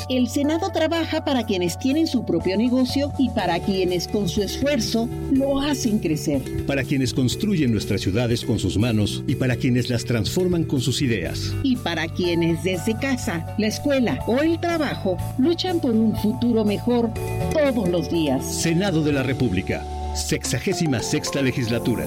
El Senado trabaja para quienes tienen su propio negocio y para quienes con su esfuerzo lo hacen crecer. Para quienes construyen nuestras ciudades con sus manos y para quienes las transforman con sus ideas. Y para quienes desde casa, la escuela o el trabajo luchan por un futuro mejor todos los días. Senado de la República, 66ª legislatura.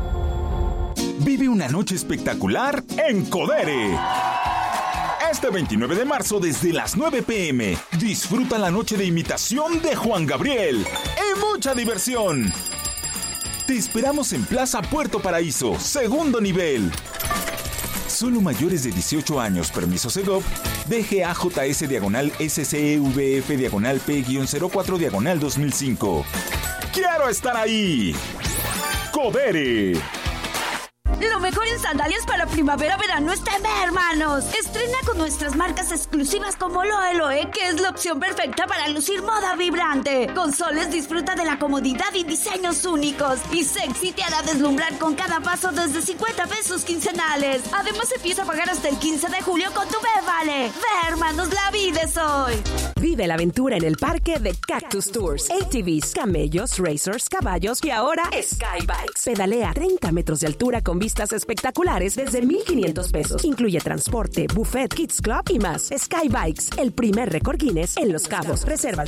Vive una noche espectacular en Codere. Este 29 de marzo desde las 9 p.m. disfruta la noche de imitación de Juan Gabriel y mucha diversión. Te esperamos en Plaza Puerto Paraíso, segundo nivel. Solo mayores de 18 años, permiso Segov, DGAJS /SCEVF /P-04 /2005. ¡Quiero estar ahí! ¡Codere! Lo mejor en sandalias para primavera-verano está en Ve, hermanos. Estrena con nuestras marcas exclusivas como Loeloe, que es la opción perfecta para lucir moda vibrante. Con Soles disfruta de la comodidad y diseños únicos. Y Sexy te hará deslumbrar con cada paso desde 50 pesos quincenales. Además, empieza a pagar hasta el 15 de julio con tu Ve Vale. Ve, hermanos, la vida es hoy. Vive la aventura en el parque de Cactus Tours. ATVs, camellos, racers, caballos y ahora Skybikes. Pedalea 30 metros de altura con vistas espectaculares desde 1,500 pesos. Incluye transporte, buffet, kids club y más. Skybikes, el primer récord Guinness en Los Cabos. Reserva al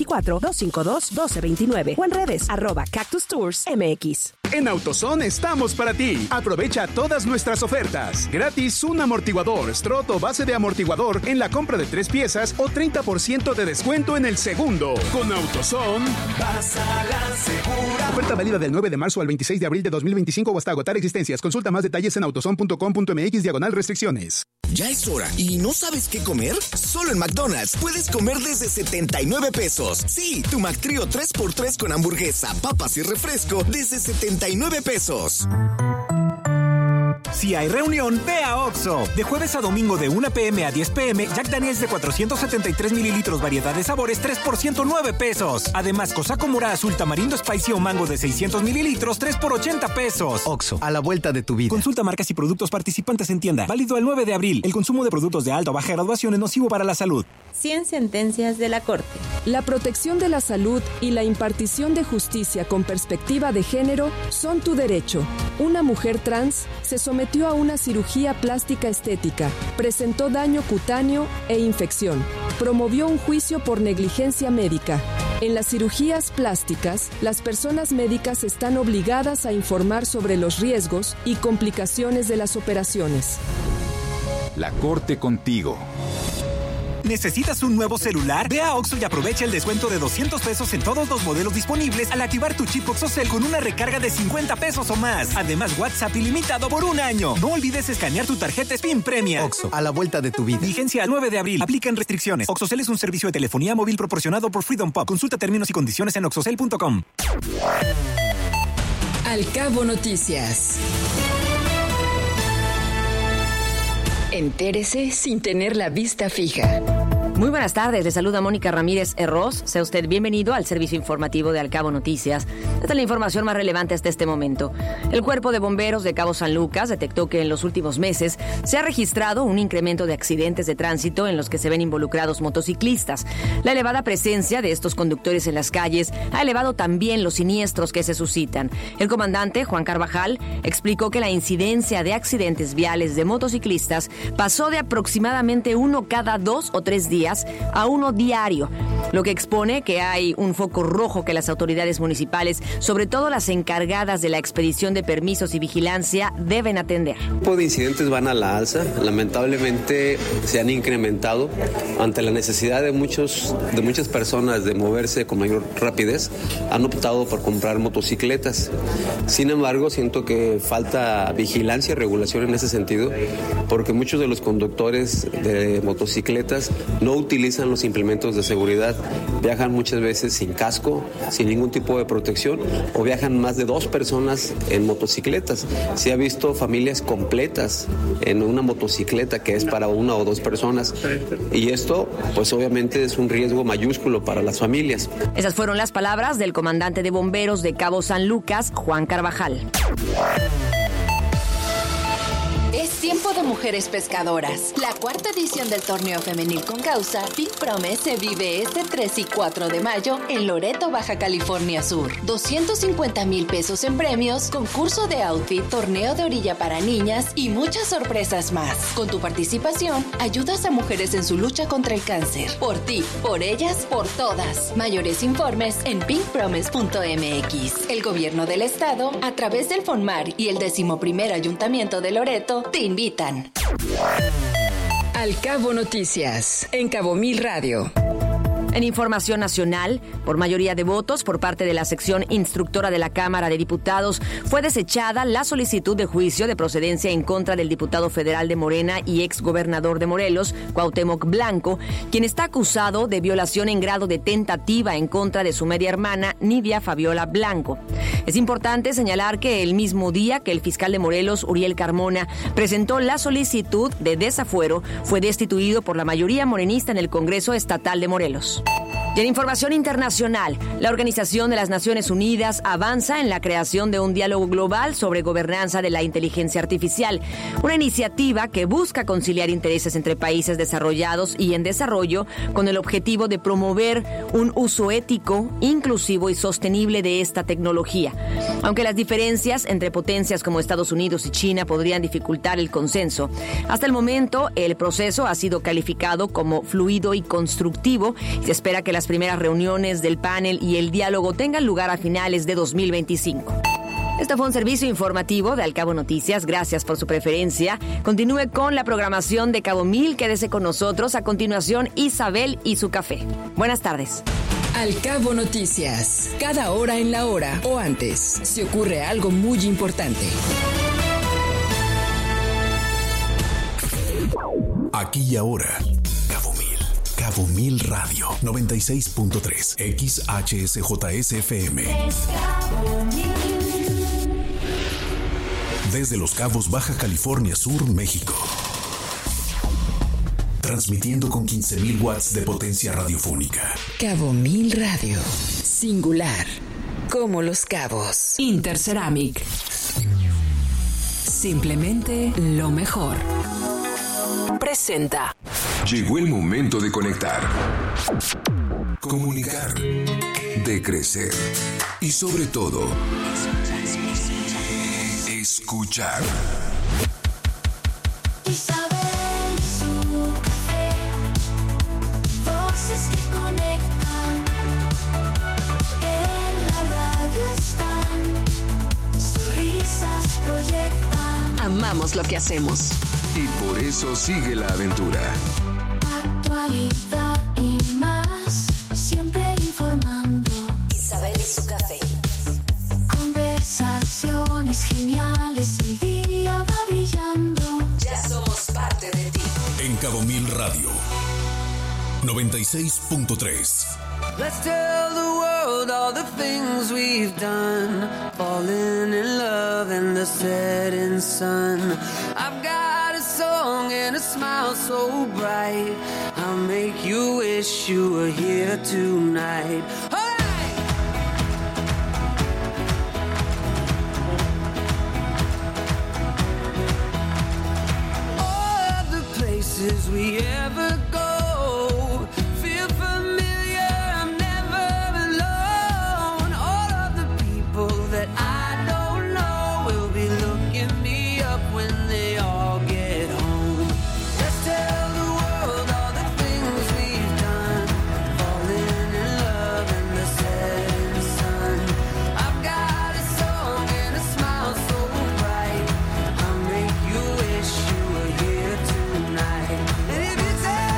624-252-1229 o en redes @Cactus Tours MX. En AutoZone estamos para ti. Aprovecha todas nuestras ofertas. Gratis un amortiguador, Strut o base de amortiguador en la compra de 3 piezas o 30% de descuento en el segundo. Con AutoZone vas a la segura. Oferta válida del 9 de marzo al 26 de abril de 2025 o hasta agotar existencias. Consulta más detalles en autozone.com.mx/restricciones. Ya es hora. ¿Y no sabes qué comer? Solo en McDonald's puedes comer desde 79 pesos. Sí, tu McTrio 3x3 con hamburguesa, papas y refresco desde 79 pesos. Si hay reunión, ve a Oxxo. De jueves a domingo de 1 p.m. a 10 p.m, Jack Daniels de 473 mililitros, variedad de sabores, 3 por 109 pesos. Además, Cosaco Mora Azul, Tamarindo Spicy o Mango de 600 mililitros, 3 por 80 pesos. Oxxo, a la vuelta de tu vida. Consulta marcas y productos participantes en tienda. Válido el 9 de abril. El consumo de productos de alta o baja graduación es nocivo para la salud. 100 sentencias de la Corte. La protección de la salud y la impartición de justicia con perspectiva de género son tu derecho. Una mujer trans se sometió a una cirugía plástica estética, presentó daño cutáneo e infección, promovió un juicio por negligencia médica. En las cirugías plásticas, las personas médicas están obligadas a informar sobre los riesgos y complicaciones de las operaciones. La Corte contigo. ¿Necesitas un nuevo celular? Ve a Oxxo y aprovecha el descuento de 200 pesos en todos los modelos disponibles al activar tu chip OXXOCEL con una recarga de 50 pesos o más. Además, WhatsApp ilimitado por 1 año. No olvides escanear tu tarjeta Spin Premia. Oxxo, a la vuelta de tu vida. Vigencia al 9 de abril. Aplican restricciones. OXXOCEL es un servicio de telefonía móvil proporcionado por Freedom Pop. Consulta términos y condiciones en oxxocel.com. Al Cabo Noticias. Entérese sin tener la vista fija. Muy buenas tardes, le saluda Mónica Ramírez Herros. Sea usted bienvenido al servicio informativo de Al Cabo Noticias. Esta es la información más relevante hasta este momento. El Cuerpo de Bomberos de Cabo San Lucas detectó que en los últimos meses se ha registrado un incremento de accidentes de tránsito en los que se ven involucrados motociclistas. La elevada presencia de estos conductores en las calles ha elevado también los siniestros que se suscitan. El comandante Juan Carvajal explicó que la incidencia de accidentes viales de motociclistas pasó de aproximadamente 1 cada 2 o 3 días a 1 diario, lo que expone que hay un foco rojo que las autoridades municipales, sobre todo las encargadas de la expedición de permisos y vigilancia, deben atender. El tipo de incidentes van a la alza, lamentablemente se han incrementado ante la necesidad de muchas personas de moverse con mayor rapidez, han optado por comprar motocicletas. Sin embargo, siento que falta vigilancia y regulación en ese sentido, porque muchos de los conductores de motocicletas no utilizan los implementos de seguridad, viajan muchas veces sin casco, sin ningún tipo de protección, o viajan más de 2 personas en motocicletas. Se ha visto familias completas en una motocicleta que es para 1 o 2 personas, y esto pues obviamente es un riesgo mayúsculo para las familias. Esas fueron las palabras del comandante de bomberos de Cabo San Lucas, Juan Carvajal. Es Tiempo de mujeres pescadoras. La cuarta edición del torneo femenil con causa Pink Promise se vive este 3 y 4 de mayo en Loreto, Baja California Sur. 250,000 pesos en premios, concurso de outfit, torneo de orilla para niñas y muchas sorpresas más. Con tu participación, ayudas a mujeres en su lucha contra el cáncer. Por ti, por ellas, por todas. Mayores informes en pinkpromise.mx. El gobierno del estado, a través del FONMAR y el 11º Ayuntamiento de Loreto, te invitan. Al Cabo Noticias, en Cabo Mil Radio. En información nacional, por mayoría de votos por parte de la sección instructora de la Cámara de Diputados, fue desechada la solicitud de juicio de procedencia en contra del diputado federal de Morena y exgobernador de Morelos, Cuauhtémoc Blanco, quien está acusado de violación en grado de tentativa en contra de su media hermana, Nidia Fabiola Blanco. Es importante señalar que el mismo día que el fiscal de Morelos, Uriel Carmona, presentó la solicitud de desafuero, fue destituido por la mayoría morenista en el Congreso Estatal de Morelos. Y en información internacional, la Organización de las Naciones Unidas avanza en la creación de un diálogo global sobre gobernanza de la inteligencia artificial, una iniciativa que busca conciliar intereses entre países desarrollados y en desarrollo con el objetivo de promover un uso ético, inclusivo y sostenible de esta tecnología. Aunque las diferencias entre potencias como Estados Unidos y China podrían dificultar el consenso, hasta el momento el proceso ha sido calificado como fluido y constructivo y se espera que las primeras reuniones del panel y el diálogo tengan lugar a finales de 2025. Este fue un servicio informativo de Al Cabo Noticias. Gracias por su preferencia. Continúe con la programación de Cabo Mil. Quédese con nosotros. A continuación, Isabel y su café. Buenas tardes. Al Cabo Noticias. Cada hora en la hora o antes, si ocurre algo muy importante. Aquí y ahora. Cabo Mil Radio 96.3 XHSJSFM. Desde Los Cabos, Baja California Sur, México. Transmitiendo con 15,000 watts de potencia radiofónica. Cabo Mil Radio. Singular. Como Los Cabos. Interceramic. Simplemente lo mejor. Presenta. Llegó el momento de conectar, comunicar, de crecer y sobre todo, escuchar. Isabel y su café, voces que conectan, en la radio están, sus risas proyectan. Amamos lo que hacemos. Y por eso sigue la aventura. Actualidad y más, siempre informando. Isabel y su café. Conversaciones geniales, mi día va brillando. Ya somos parte de ti. En Cabo Mil Radio 96.3. Let's tell the world all the things we've done. Falling in love in the setting sun. I've got a song and a smile so bright. I'll make you wish you were here tonight. All right! All of the places we ever go. And if you tell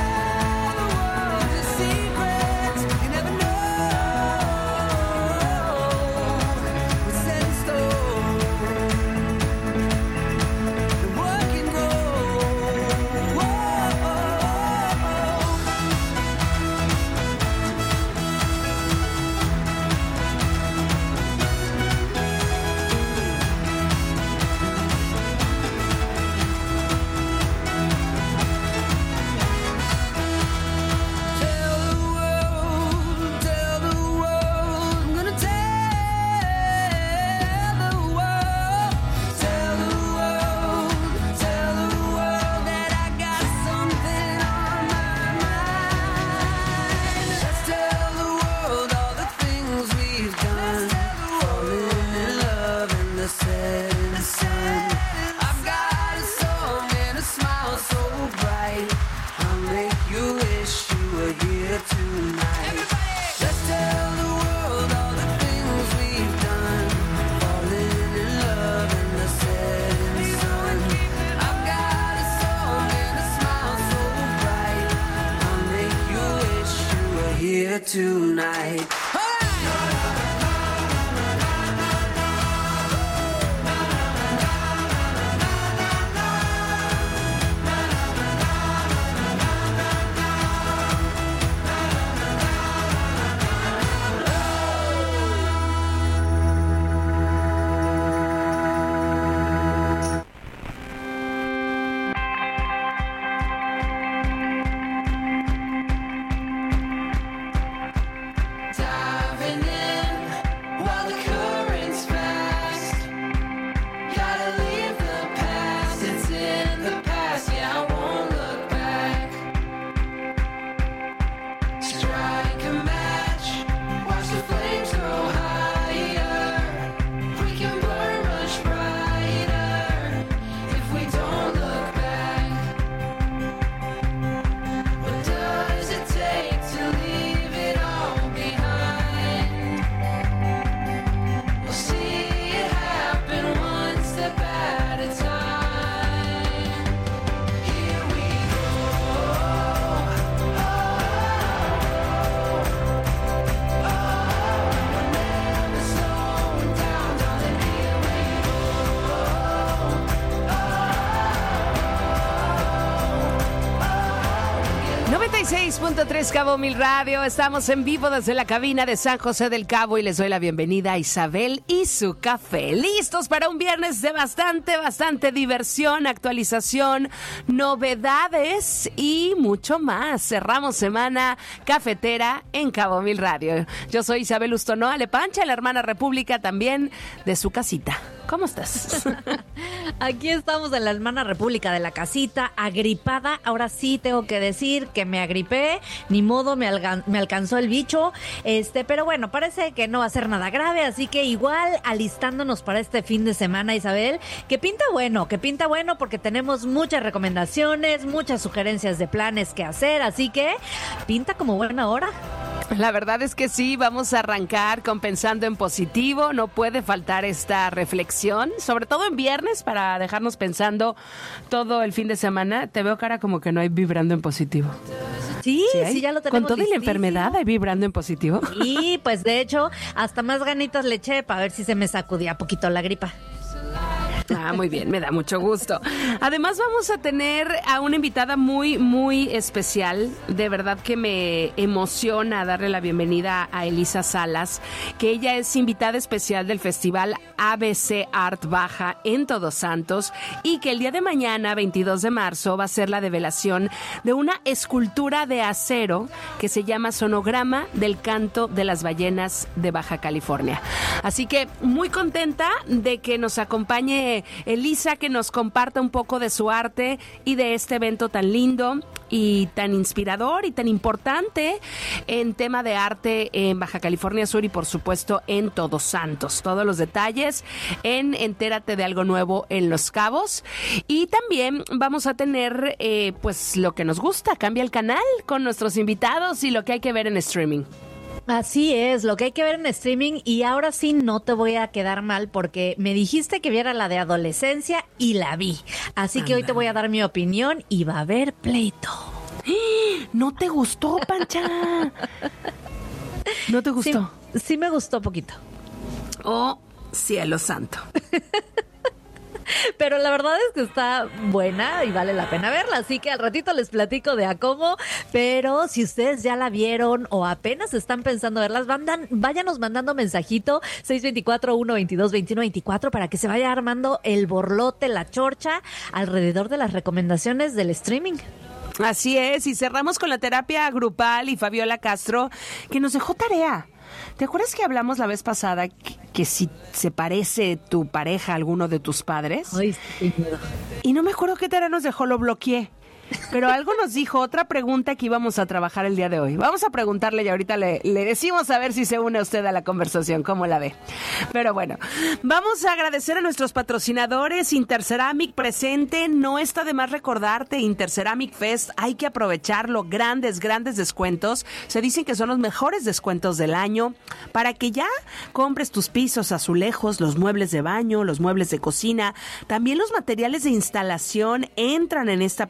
here tonight. Cabo Mil Radio, estamos en vivo desde la cabina de San José del Cabo y les doy la bienvenida a Isabel y su café. Listos para un viernes de bastante diversión, actualización, novedades y mucho más. Cerramos semana cafetera en Cabo Mil Radio. Yo soy Isabel Ustonoa Lepancha, la hermana República también de su casita. ¿Cómo estás? Aquí estamos en la hermana República de la casita, agripada. Ahora sí tengo que decir que me agripé, ni modo, me alcanzó el bicho. Pero bueno, parece que no va a ser nada grave, así que igual alistándonos para este fin de semana, Isabel, que pinta bueno porque tenemos muchas recomendaciones, muchas sugerencias de planes que hacer, así que pinta como buena hora. La verdad es que sí, vamos a arrancar con Pensando en Positivo. No puede faltar esta reflexión, sobre todo en viernes, para dejarnos pensando todo el fin de semana. Te veo cara como que no hay Vibrando en Positivo. Sí, ya lo tenemos. Con toda la enfermedad hay Vibrando en Positivo. Y pues de hecho, hasta más ganitas le eché para ver si se me sacudía poquito la gripa. Ah, muy bien, me da mucho gusto. Además vamos a tener a una invitada muy especial. De verdad que me emociona darle la bienvenida a Elisa Salas, que ella es invitada especial del Festival ABC Art Baja en Todos Santos y que el día de mañana, 22 de marzo, va a ser la develación de una escultura de acero que se llama Sonograma del Canto de las Ballenas de Baja California. Así que muy contenta de que nos acompañe Elisa, que nos comparta un poco de su arte y de este evento tan lindo y tan inspirador y tan importante en tema de arte en Baja California Sur y por supuesto en Todos Santos. Todos los detalles en Entérate de Algo Nuevo en Los Cabos. Y también vamos a tener pues lo que nos gusta, Cambia el Canal, con nuestros invitados y lo que hay que ver en streaming. Así es, lo que hay que ver en streaming. Y ahora sí no te voy a quedar mal porque me dijiste que viera la de adolescencia y la vi. Así que hoy te voy a dar mi opinión y va a haber pleito. ¿No te gustó, Pancha? ¿No te gustó? Sí me gustó poquito. Oh, cielo santo. Pero la verdad es que está buena y vale la pena verla, así que al ratito les platico de a cómo, pero si ustedes ya la vieron o apenas están pensando verlas, váyanos mandando mensajito 624-122-2124 para que se vaya armando el borlote, la chorcha alrededor de las recomendaciones del streaming. Así es, y cerramos con la terapia grupal y Fabiola Castro, que nos dejó tarea. ¿Te acuerdas que hablamos la vez pasada que si se parece tu pareja a alguno de tus padres? Ay, sí, miedo. Y no me acuerdo qué tarea nos dejó, lo bloqueé. Pero algo nos dijo, otra pregunta que íbamos a trabajar el día de hoy. Vamos a preguntarle y ahorita le decimos a ver si se une usted a la conversación, cómo la ve. Pero bueno, vamos a agradecer a nuestros patrocinadores. Interceramic presente, no está de más recordarte, Interceramic Fest, hay que aprovecharlo, grandes descuentos. Se dicen que son los mejores descuentos del año para que ya compres tus pisos, azulejos, los muebles de baño, los muebles de cocina. También los materiales de instalación entran en esta promoción de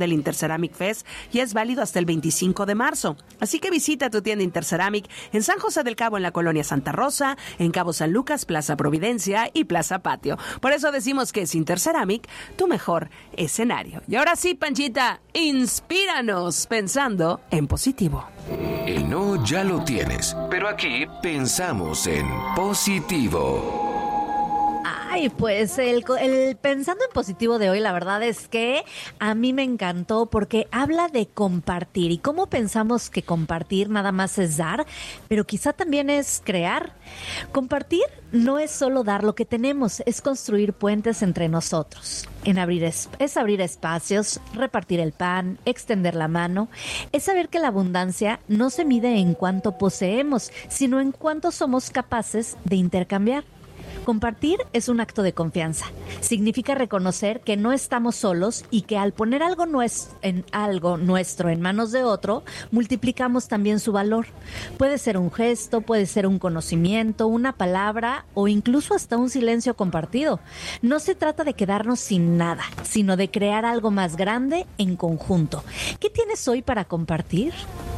del Interceramic Fest y es válido hasta el 25 de marzo. Así que visita tu tienda Interceramic en San José del Cabo, en la colonia Santa Rosa, en Cabo San Lucas, Plaza Providencia y Plaza Patio. Por eso decimos que es Interceramic tu mejor escenario. Y ahora sí, Panchita, inspíranos pensando en positivo. El no ya lo tienes, pero aquí pensamos en positivo. Ay, pues el pensando en positivo de hoy, la verdad es que a mí me encantó porque habla de compartir y cómo pensamos que compartir nada más es dar, pero quizá también es crear. Compartir no es solo dar lo que tenemos, es construir puentes entre nosotros. Es abrir espacios, repartir el pan, extender la mano. Es saber que la abundancia no se mide en cuánto poseemos, sino en cuánto somos capaces de intercambiar. Compartir es un acto de confianza. Significa reconocer que no estamos solos y que al poner algo nuestro en manos de otro, multiplicamos también su valor. Puede ser un gesto, puede ser un conocimiento, una palabra o incluso hasta un silencio compartido. No se trata de quedarnos sin nada, sino de crear algo más grande en conjunto. ¿Qué tienes hoy para compartir?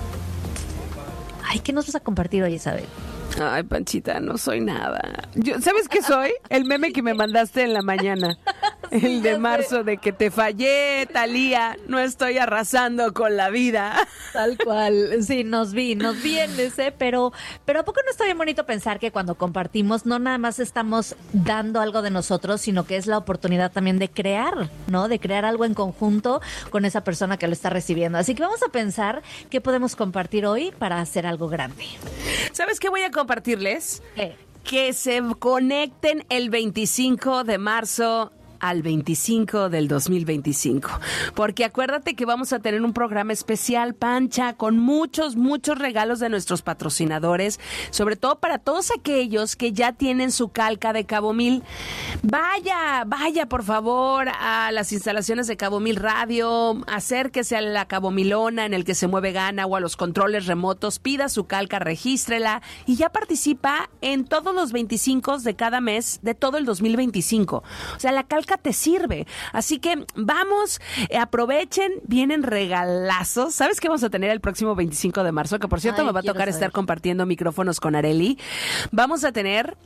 Ay, ¿qué nos vas a compartir hoy, Isabel? Ay, Panchita, no soy nada. ¿Sabes qué soy? El meme que me mandaste en la mañana. El de marzo de que te fallé, Talía. No estoy arrasando con la vida. Tal cual. Sí, nos vi en ese, pero ¿a poco no está bien bonito pensar que cuando compartimos no nada más estamos dando algo de nosotros, sino que es la oportunidad también de crear, ¿no? De crear algo en conjunto con esa persona que lo está recibiendo. Así que vamos a pensar qué podemos compartir hoy para hacer algo grande. ¿Sabes qué voy a compartirles? Que se conecten el 25 de marzo al 25 del 2025, porque acuérdate que vamos a tener un programa especial, Pancha, con muchos regalos de nuestros patrocinadores, sobre todo para todos aquellos que ya tienen su calca de Cabo Mil. Vaya por favor a las instalaciones de Cabo Mil Radio, acérquese a la Cabo Milona en el que se mueve Gana o a los controles remotos, pida su calca, regístrela y ya participa en todos los 25 de cada mes de todo el 2025. O sea, la calca te sirve. Así que vamos, aprovechen, vienen regalazos. ¿Sabes qué vamos a tener el próximo 25 de marzo? Que por cierto me va a tocar estar compartiendo micrófonos con Arely. Vamos a tener...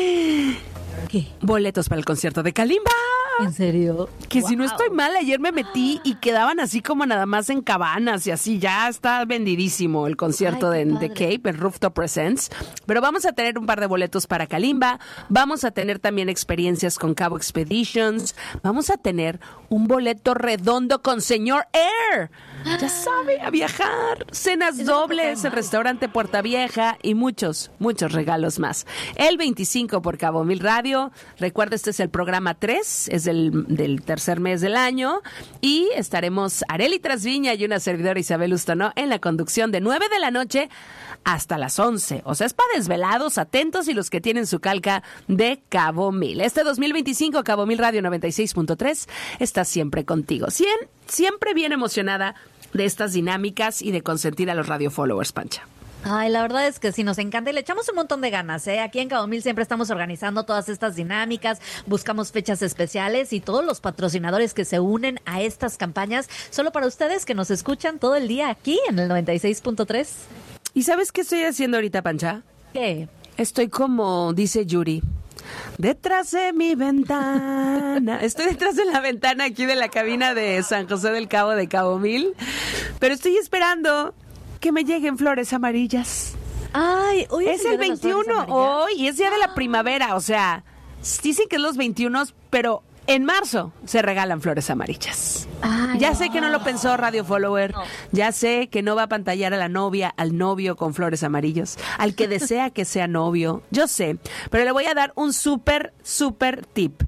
¿Qué? Boletos para el concierto de Kalimba. ¿En serio? Que wow. Si no estoy mal, ayer me metí y quedaban así como nada más en cabanas y así. Ya está vendidísimo el concierto de Cape, el Rooftop Presents. Pero vamos a tener un par de boletos para Kalimba. Vamos a tener también experiencias con Cabo Expeditions. Vamos a tener un boleto redondo con Señor Air. Ya sabe, a viajar. Cenas dobles, el restaurante Puerta Vieja y muchos regalos más. El 25 por Cabo Mil Radio. Recuerda, este es el programa 3, es del tercer mes del año. Y estaremos Arely Trasviña y una servidora Isabel Ustanó en la conducción de 9 de la noche hasta las 11. O sea, es para desvelados, atentos y los que tienen su calca de Cabo Mil. Este 2025, Cabo Mil Radio 96.3 está siempre contigo. Siempre bien emocionada de estas dinámicas y de consentir a los radio followers, Pancha. Ay, la verdad es que sí, nos encanta y le echamos un montón de ganas, ¿eh? Aquí en Cabo Mil siempre estamos organizando todas estas dinámicas, buscamos fechas especiales y todos los patrocinadores que se unen a estas campañas, solo para ustedes que nos escuchan todo el día aquí en el 96.3. ¿Y sabes qué estoy haciendo ahorita, Pancha? ¿Qué? Estoy como dice Yuri. Detrás de mi ventana. Estoy detrás de la ventana aquí de la cabina de San José del Cabo de Cabo Mil. Pero estoy esperando que me lleguen flores amarillas. Ay, hoy es el 21 hoy y es día de la primavera. O sea, dicen que es los 21, pero en marzo se regalan flores amarillas. Ay, ya sé que no lo pensó Radio Follower. No. Ya sé que no va a pantallar a la novia, al novio con flores amarillos, al que desea que sea novio. Yo sé, pero le voy a dar un súper tip.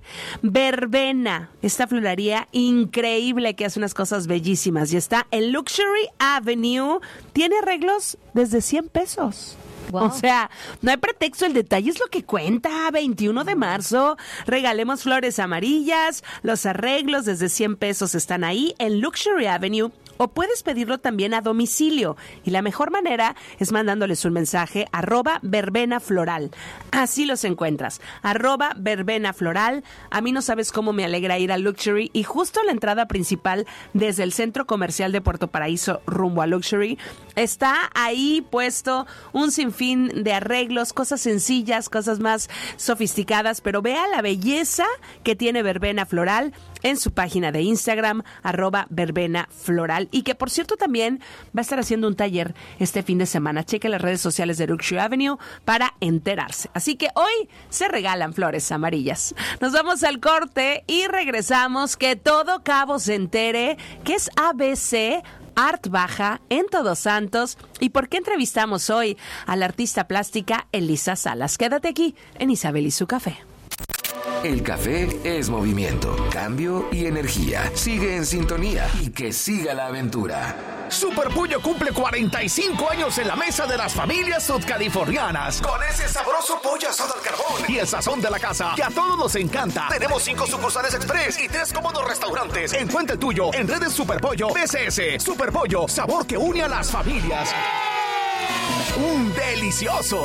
Verbena, esta florería increíble que hace unas cosas bellísimas y está en Luxury Avenue. Tiene arreglos desde 100 pesos. Wow. O sea, no hay pretexto, el detalle es lo que cuenta. 21 de marzo, regalemos flores amarillas, los arreglos desde 100 pesos están ahí en Luxury Avenue o puedes pedirlo también a domicilio. Y la mejor manera es mandándoles un mensaje @verbenafloral. Así los encuentras, @verbenafloral. A mí no sabes cómo me alegra ir a Luxury, y justo la entrada principal desde el centro comercial de Puerto Paraíso rumbo a Luxury está ahí puesto un sinfín de arreglos, cosas sencillas, cosas más sofisticadas, pero vea la belleza que tiene Verbena Floral en su página de Instagram, @verbenafloral, y que por cierto también va a estar haciendo un taller este fin de semana. Cheque las redes sociales de Luxury Avenue para enterarse. Así que hoy se regalan flores amarillas. Nos vamos al corte y regresamos. Que todo Cabo se entere que es ABC Art Baja en Todos Santos. ¿Y por qué entrevistamos hoy a la artista plástica Elisa Salas? Quédate aquí en Isabel y su café. El café es movimiento, cambio y energía. Sigue en sintonía y que siga la aventura. Super Pollo cumple 45 años en la mesa de las familias sudcalifornianas. Con ese sabroso pollo asado al carbón y el sazón de la casa que a todos nos encanta. Tenemos 5 sucursales express y 3 cómodos restaurantes. Encuentra el tuyo en redes Super Pollo BCS. Super Pollo, sabor que une a las familias. ¡Un delicioso!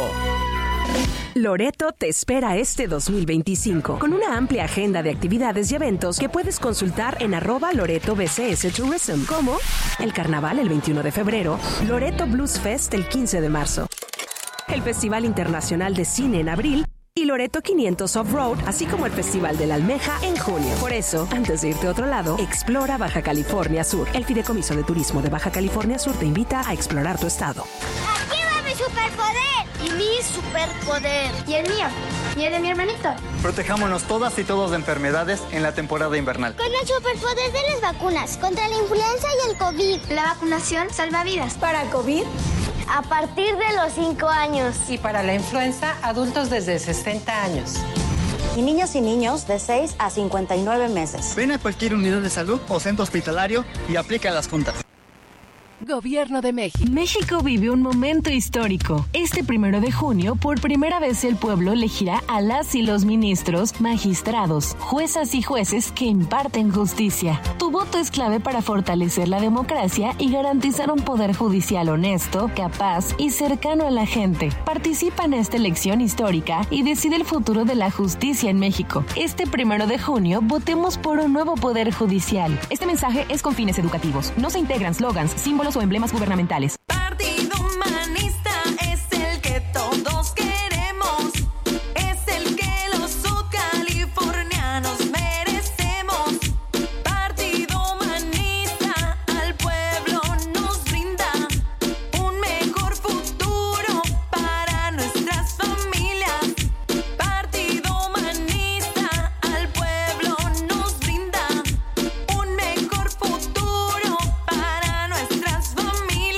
Loreto te espera este 2025 con una amplia agenda de actividades y eventos que puedes consultar en @LoretoBCS Tourism, como el Carnaval el 21 de febrero, Loreto Blues Fest el 15 de marzo, el Festival Internacional de Cine en abril y Loreto 500 Off-Road, así como el Festival de la Almeja en junio. Por eso, antes de irte a otro lado, explora Baja California Sur. El Fideicomiso de Turismo de Baja California Sur te invita a explorar tu estado. ¡Aquí va mi superpoder! Y mi superpoder. Y el mío. Y el de mi hermanito. Protejámonos todas y todos de enfermedades en la temporada invernal. Con el superpoder de las vacunas contra la influenza y el COVID. La vacunación salva vidas. Para COVID, a partir de los 5 años. Y para la influenza, adultos desde 60 años. Y niños de 6 a 59 meses. Ven a cualquier unidad de salud o centro hospitalario y aplica las juntas. Gobierno de México. México vive un momento histórico. Este 1 de junio, por primera vez el pueblo elegirá a las y los ministros, magistrados, juezas y jueces que imparten justicia. Tu voto es clave para fortalecer la democracia y garantizar un poder judicial honesto, capaz y cercano a la gente. Participa en esta elección histórica y decide el futuro de la justicia en México. Este 1 de junio, votemos por un nuevo poder judicial. Este mensaje es con fines educativos. No se integran slogans, símbolos o emblemas gubernamentales. Partido Humanista es el que todos queremos, es el que los sudcalifornianos merecemos. Partido Humanista al pueblo nos brinda un mejor futuro para nuestras familias. Partido Humanista al pueblo nos brinda un mejor futuro para nuestras familias.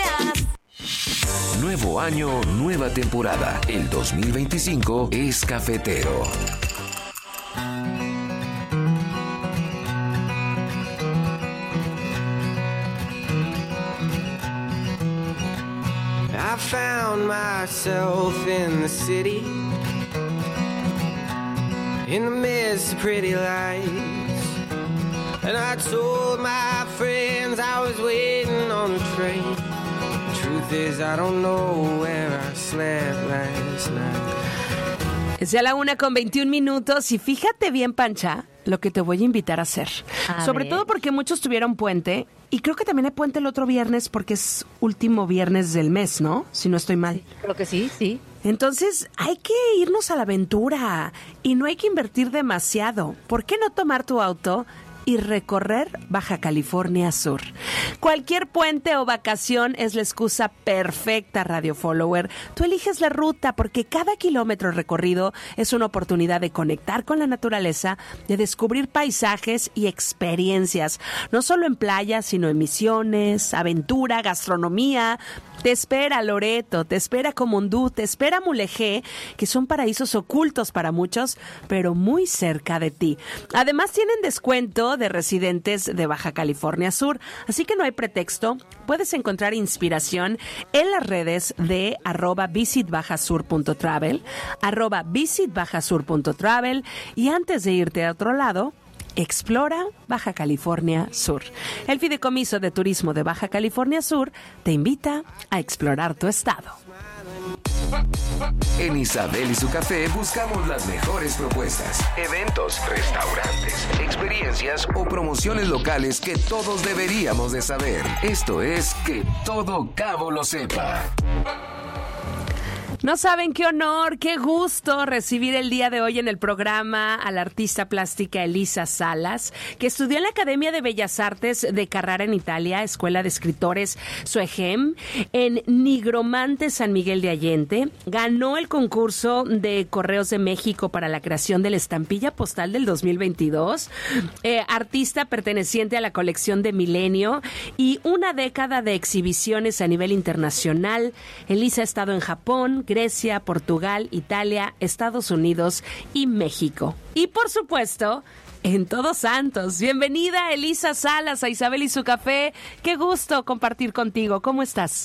Nuevo año, nueva temporada. El 2025 es cafetero. I found myself in the city, in the midst of pretty lights, and I told my friends I was waiting on a train. Truth is, I don't know where I slept last night. Es ya la 1:21 y fíjate bien, Pancha, lo que te voy a invitar a hacer. Sobre todo porque muchos tuvieron puente y creo que también hay puente el otro viernes porque es último viernes del mes, ¿no? Si no estoy mal. Creo que sí, sí. Entonces hay que irnos a la aventura y no hay que invertir demasiado. ¿Por qué no tomar tu auto y recorrer Baja California Sur? Cualquier puente o vacación es la excusa perfecta, Radio Follower. Tú eliges la ruta porque cada kilómetro recorrido es una oportunidad de conectar con la naturaleza, de descubrir paisajes y experiencias, no solo en playas, sino en misiones, aventura, gastronomía. Te espera Loreto, te espera Comondú, te espera Mulegé, que son paraísos ocultos para muchos, pero muy cerca de ti. Además tienen descuento de residentes de Baja California Sur, así que no hay pretexto. Puedes encontrar inspiración en las redes de @visitbajasur.travel, @visitbajasur.travel, y antes de irte a otro lado, Explora Baja California Sur. El Fideicomiso de Turismo de Baja California Sur te invita a explorar tu estado. En Isabel y su café buscamos las mejores propuestas, eventos, restaurantes, experiencias o promociones locales que todos deberíamos de saber. Esto es Que Todo Cabo lo sepa. No saben qué honor, qué gusto recibir el día de hoy en el programa a la artista plástica Elisa Salas, que estudió en la Academia de Bellas Artes de Carrara en Italia, Escuela de Escritores Suegem, en Nigromante, San Miguel de Allende. Ganó el concurso de Correos de México para la creación de la estampilla postal del 2022. Artista perteneciente a la colección de Milenio y una década de exhibiciones a nivel internacional. Elisa ha estado en Japón, Grecia, Portugal, Italia, Estados Unidos y México. Y por supuesto, en Todos Santos. Bienvenida, Elisa Salas, a Isabel y su café. Qué gusto compartir contigo. ¿Cómo estás?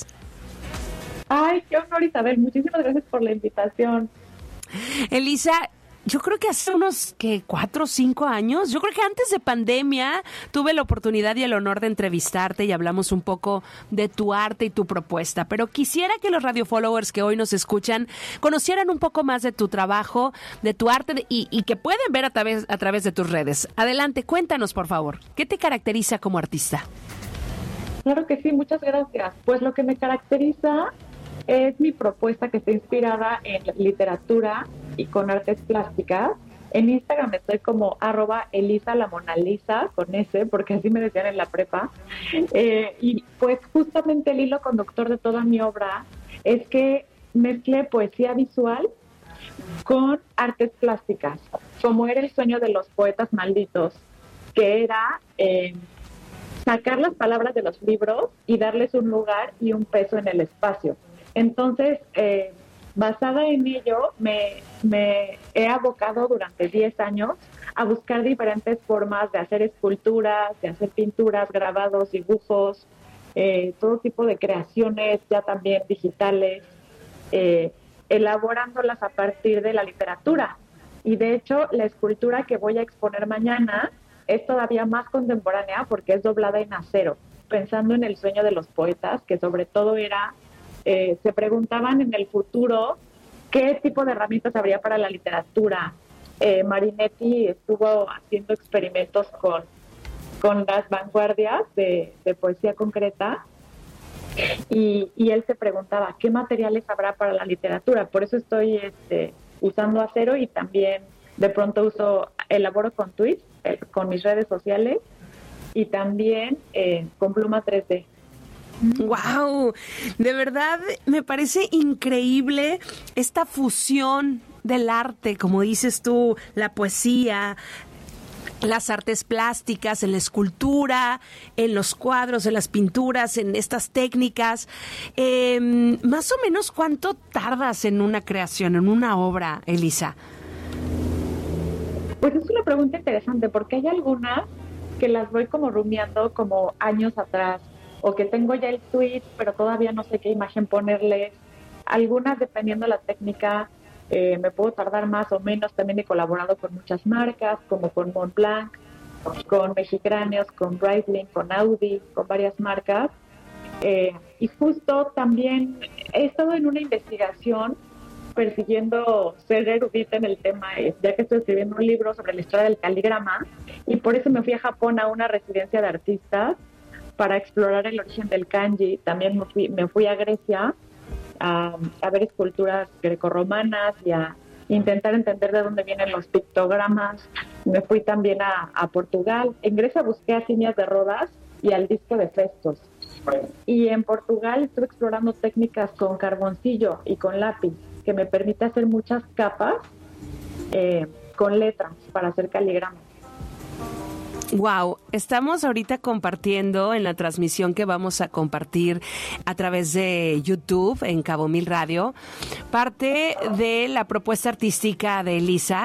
Ay, qué honor, Isabel. Muchísimas gracias por la invitación. Elisa, yo creo que hace unos 4 o 5 años, yo creo que antes de pandemia, tuve la oportunidad y el honor de entrevistarte y hablamos un poco de tu arte y tu propuesta. Pero quisiera que los radio followers que hoy nos escuchan conocieran un poco más de tu trabajo, de tu arte y que pueden ver a través de tus redes. Adelante, cuéntanos, por favor. ¿Qué te caracteriza como artista? Claro que sí, muchas gracias. Pues lo que me caracteriza es mi propuesta que está inspirada en literatura y con artes plásticas. En Instagram estoy como @ElisaLaMonaLisa, con S, porque así me decían en la prepa. Y pues justamente el hilo conductor de toda mi obra es que mezcle poesía visual con artes plásticas, como era el sueño de los poetas malditos, que era sacar las palabras de los libros y darles un lugar y un peso en el espacio. Entonces, basada en ello, me he abocado durante 10 años a buscar diferentes formas de hacer esculturas, de hacer pinturas, grabados, dibujos, todo tipo de creaciones ya también digitales, elaborándolas a partir de la literatura. Y de hecho, la escultura que voy a exponer mañana es todavía más contemporánea porque es doblada en acero, pensando en el sueño de los poetas, que sobre todo era... se preguntaban en el futuro qué tipo de herramientas habría para la literatura. Marinetti estuvo haciendo experimentos con las vanguardias de poesía concreta y él se preguntaba qué materiales habrá para la literatura. Por eso estoy usando acero y también de pronto elaboro con tweets, con mis redes sociales y también con pluma 3D. ¡Wow! De verdad me parece increíble esta fusión del arte, como dices tú, la poesía, las artes plásticas, en la escultura, en los cuadros, en las pinturas, en estas técnicas. Más o menos, ¿cuánto tardas en una creación, en una obra, Elisa? Pues es una pregunta interesante, porque hay algunas que las voy como rumiando como años atrás, o que tengo ya el tweet, pero todavía no sé qué imagen ponerle. Algunas, dependiendo de la técnica, me puedo tardar más o menos. También he colaborado con muchas marcas, como con Montblanc, con Mexicráneos, con Breitling, con Audi, con varias marcas. Y justo también he estado en una investigación persiguiendo ser erudita en el tema, ya que estoy escribiendo un libro sobre la historia del caligrama, y por eso me fui a Japón a una residencia de artistas para explorar el origen del kanji. También me fui a Grecia a ver esculturas grecorromanas y a intentar entender de dónde vienen los pictogramas. Me fui también a Portugal. En Grecia busqué a Ciñas de Rodas y al disco de Festos. Y en Portugal estuve explorando técnicas con carboncillo y con lápiz, que me permite hacer muchas capas con letras para hacer caligramas. Wow, estamos ahorita compartiendo en la transmisión que vamos a compartir a través de YouTube en Cabo Mil Radio, parte de la propuesta artística de Elisa.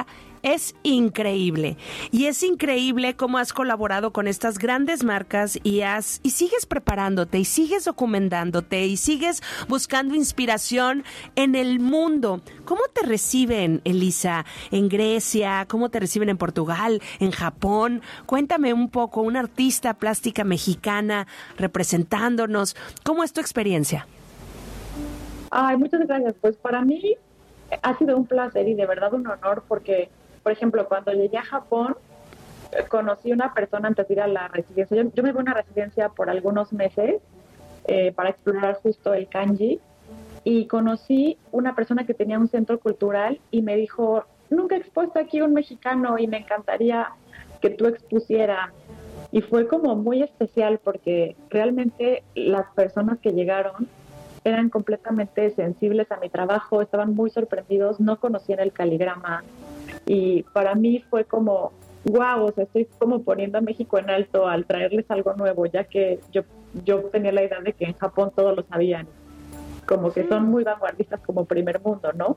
Es increíble. Y es increíble cómo has colaborado con estas grandes marcas y sigues preparándote y sigues documentándote y sigues buscando inspiración en el mundo. ¿Cómo te reciben, Elisa, en Grecia? ¿Cómo te reciben en Portugal, en Japón? Cuéntame un poco, una artista plástica mexicana representándonos. ¿Cómo es tu experiencia? Ay, muchas gracias. Pues para mí ha sido un placer y de verdad un honor porque, por ejemplo, cuando llegué a Japón, conocí una persona antes de ir a la residencia. Yo me fui a una residencia por algunos meses para explorar justo el kanji y conocí una persona que tenía un centro cultural y me dijo, nunca he expuesto aquí un mexicano y me encantaría que tú expusieras. Y fue como muy especial porque realmente las personas que llegaron eran completamente sensibles a mi trabajo, estaban muy sorprendidos, no conocían el caligrama y para mí fue como, wow, o sea, estoy como poniendo a México en alto al traerles algo nuevo, ya que yo tenía la idea de que en Japón todos lo sabían, como que son muy vanguardistas como primer mundo, ¿no?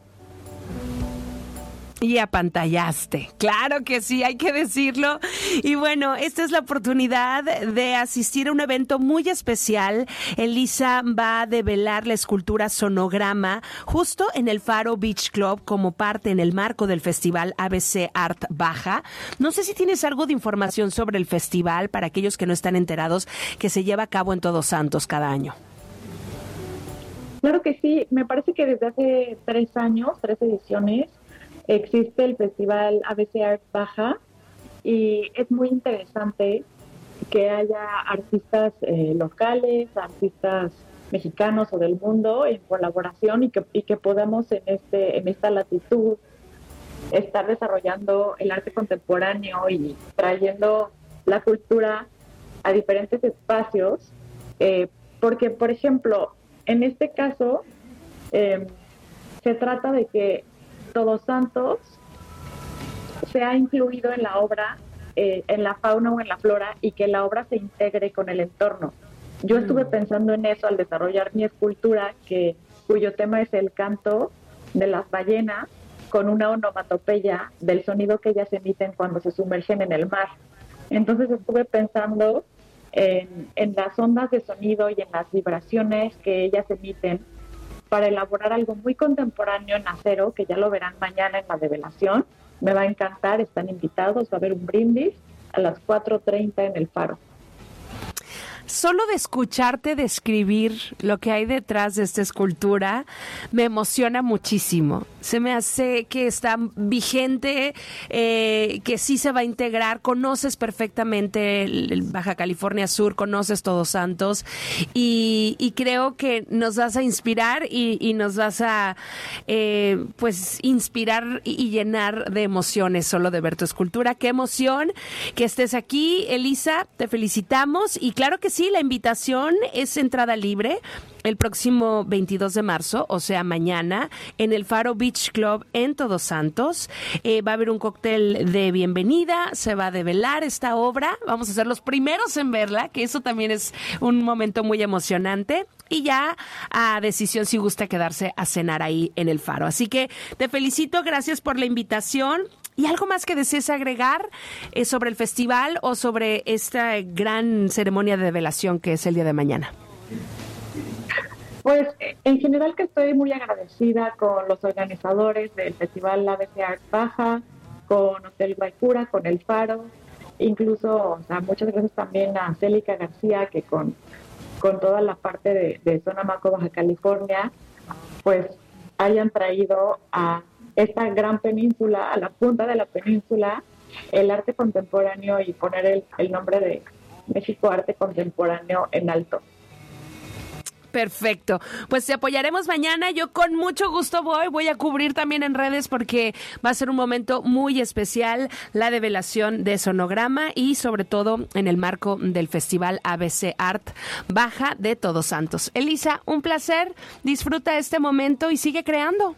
Y apantallaste. Claro que sí, hay que decirlo. Y bueno, esta es la oportunidad de asistir a un evento muy especial. Elisa va a develar la escultura Sonograma justo en el Faro Beach Club como parte en el marco del festival ABC Art Baja. No sé si tienes algo de información sobre el festival para aquellos que no están enterados, que se lleva a cabo en Todos Santos cada año. Claro que sí. Me parece que desde hace 3 ediciones, existe el Festival ABC Art Baja y es muy interesante que haya artistas locales, artistas mexicanos o del mundo en colaboración y que podamos en esta latitud estar desarrollando el arte contemporáneo y trayendo la cultura a diferentes espacios, porque, por ejemplo, en este caso se trata de que Todos Santos se ha incluido en la obra, en la fauna o en la flora, y que la obra se integre con el entorno. Yo estuve pensando en eso al desarrollar mi escultura, cuyo tema es el canto de las ballenas, con una onomatopeya del sonido que ellas emiten cuando se sumergen en el mar. Entonces estuve pensando en las ondas de sonido y en las vibraciones que ellas emiten, para elaborar algo muy contemporáneo en acero, que ya lo verán mañana en la develación. Me va a encantar, están invitados, va a haber un brindis a las 4:30 en el Faro. Solo de escucharte describir lo que hay detrás de esta escultura me emociona muchísimo. Se me hace que está vigente, que sí se va a integrar. Conoces perfectamente el Baja California Sur, conoces Todos Santos y creo que nos vas a inspirar y nos vas a pues inspirar y llenar de emociones solo de ver tu escultura. Qué emoción que estés aquí, Elisa. Te felicitamos y claro que sí, la invitación es entrada libre el próximo 22 de marzo, o sea, mañana, en el Faro Beach Club en Todos Santos. Va a haber un cóctel de bienvenida, se va a develar esta obra. Vamos a ser los primeros en verla, que eso también es un momento muy emocionante. Y ya a decisión si gusta quedarse a cenar ahí en el Faro. Así que te felicito, gracias por la invitación. ¿Y algo más que desees agregar sobre el festival o sobre esta gran ceremonia de develación que es el día de mañana? Pues en general que estoy muy agradecida con los organizadores del Festival ABC Art Baja, con Hotel Guaycura, con el Faro, incluso, o sea, muchas gracias también a Célica García, que con toda la parte de Zona Maco, Baja California, pues hayan traído a esta gran península, a la punta de la península, el arte contemporáneo y poner el nombre de México Arte Contemporáneo en alto. Perfecto. Pues te apoyaremos mañana. Yo con mucho gusto voy a cubrir también en redes porque va a ser un momento muy especial la develación de Sonograma y sobre todo en el marco del Festival ABC Art Baja de Todos Santos. Elisa, un placer. Disfruta este momento y sigue creando.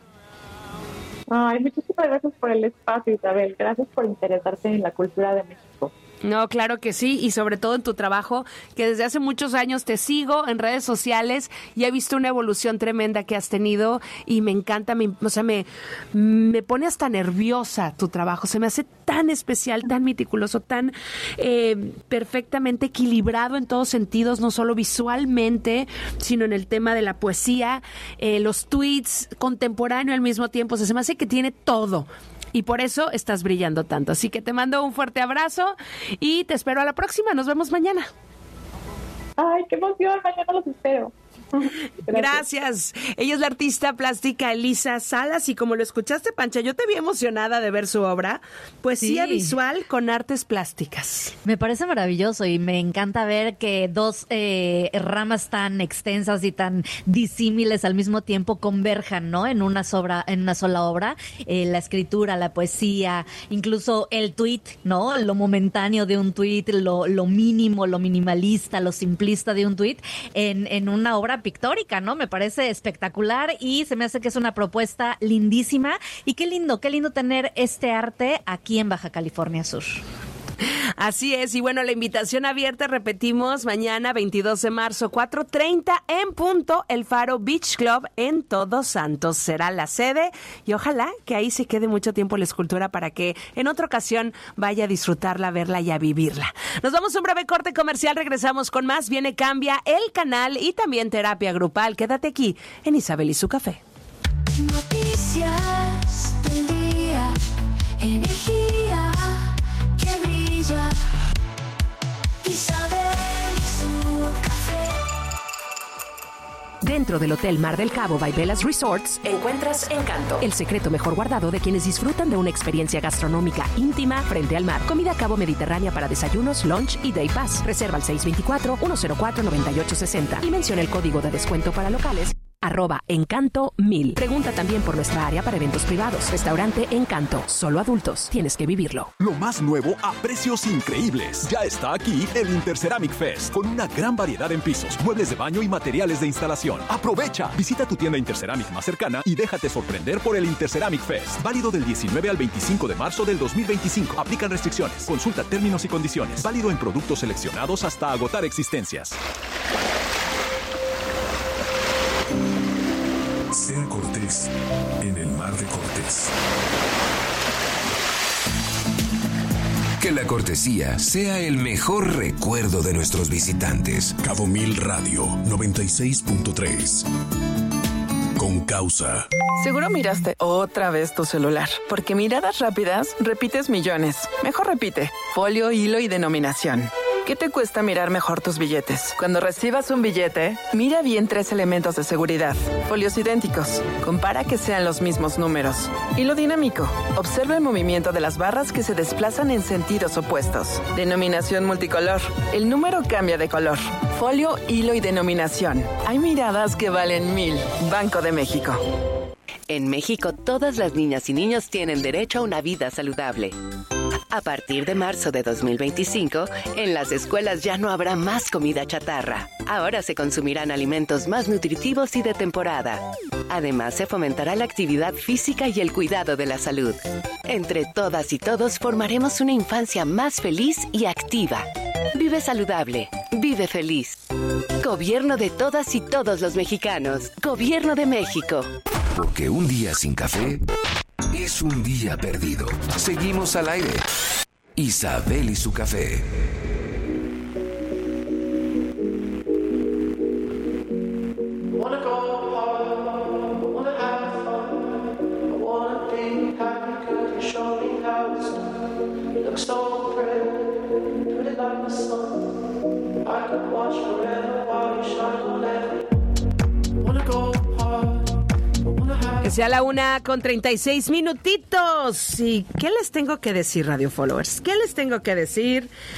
Ay, muchísimas gracias por el espacio, Isabel. Gracias por interesarte en la cultura de México. No, claro que sí, y sobre todo en tu trabajo, que desde hace muchos años te sigo en redes sociales y he visto una evolución tremenda que has tenido y me encanta, me pone hasta nerviosa tu trabajo, se me hace tan especial, tan meticuloso, tan perfectamente equilibrado en todos sentidos, no solo visualmente, sino en el tema de la poesía, los tweets, contemporáneo al mismo tiempo, o sea, se me hace que tiene todo. Y por eso estás brillando tanto. Así que te mando un fuerte abrazo y te espero a la próxima. Nos vemos mañana. Ay, qué emoción. Mañana los espero. Gracias. Ella es la artista plástica Elisa Salas y como lo escuchaste, Pancha, yo te vi emocionada de ver su obra, poesía visual con artes plásticas. Me parece maravilloso y me encanta ver que dos ramas tan extensas y tan disímiles al mismo tiempo converjan, ¿no? En una sola obra, la escritura, la poesía, incluso el tuit, ¿no? Lo momentáneo de un tuit, lo mínimo, lo minimalista, lo simplista de un tuit en una obra pictórica, ¿no? Me parece espectacular y se me hace que es una propuesta lindísima y qué lindo tener este arte aquí en Baja California Sur. Así es, y bueno, la invitación abierta, repetimos, mañana 22 de marzo, 4:30 en punto, el Faro Beach Club en Todos Santos será la sede y ojalá que ahí se quede mucho tiempo la escultura para que en otra ocasión vaya a disfrutarla, a verla y a vivirla. Nos vamos a un breve corte comercial, regresamos con más, viene Cambia el canal y también terapia grupal. Quédate aquí en Isabel y su café. Noticias del día, energía que brilla. Isabel y su café. Dentro del Hotel Mar del Cabo by Velas Resorts encuentras Encanto, el secreto mejor guardado de quienes disfrutan de una experiencia gastronómica íntima frente al mar. Comida Cabo Mediterránea para desayunos, lunch y day pass. Reserva al 624-104-9860 y menciona el código de descuento para locales @Encanto1000. Pregunta también por nuestra área para eventos privados. Restaurante Encanto. Solo adultos. Tienes que vivirlo. Lo más nuevo a precios increíbles. Ya está aquí el Interceramic Fest, con una gran variedad en pisos, muebles de baño y materiales de instalación. ¡Aprovecha! Visita tu tienda Interceramic más cercana y déjate sorprender por el Interceramic Fest. Válido del 19 al 25 de marzo del 2025. Aplican restricciones. Consulta términos y condiciones. Válido en productos seleccionados hasta agotar existencias. Sea cortés en el Mar de Cortés. Que la cortesía sea el mejor recuerdo de nuestros visitantes. Cabo Mil Radio 96.3. Con causa. Seguro miraste otra vez tu celular, porque miradas rápidas repites millones. Mejor repite. Folio, hilo y denominación. ¿Qué te cuesta mirar mejor tus billetes? Cuando recibas un billete, mira bien 3 elementos de seguridad. Folios idénticos. Compara que sean los mismos números. Hilo dinámico. Observa el movimiento de las barras que se desplazan en sentidos opuestos. Denominación multicolor. El número cambia de color. Folio, hilo y denominación. Hay miradas que valen 1000. Banco de México. En México, todas las niñas y niños tienen derecho a una vida saludable. A partir de marzo de 2025, en las escuelas ya no habrá más comida chatarra. Ahora se consumirán alimentos más nutritivos y de temporada. Además, se fomentará la actividad física y el cuidado de la salud. Entre todas y todos formaremos una infancia más feliz y activa. Vive saludable, vive feliz. Gobierno de todas y todos los mexicanos. Gobierno de México. Porque un día sin café es un día perdido. Seguimos al aire. Isabel y su café. Que sea la 1:36 minutitos. ¿Y qué les tengo que decir, Radio Followers? ¿Qué les tengo que decir?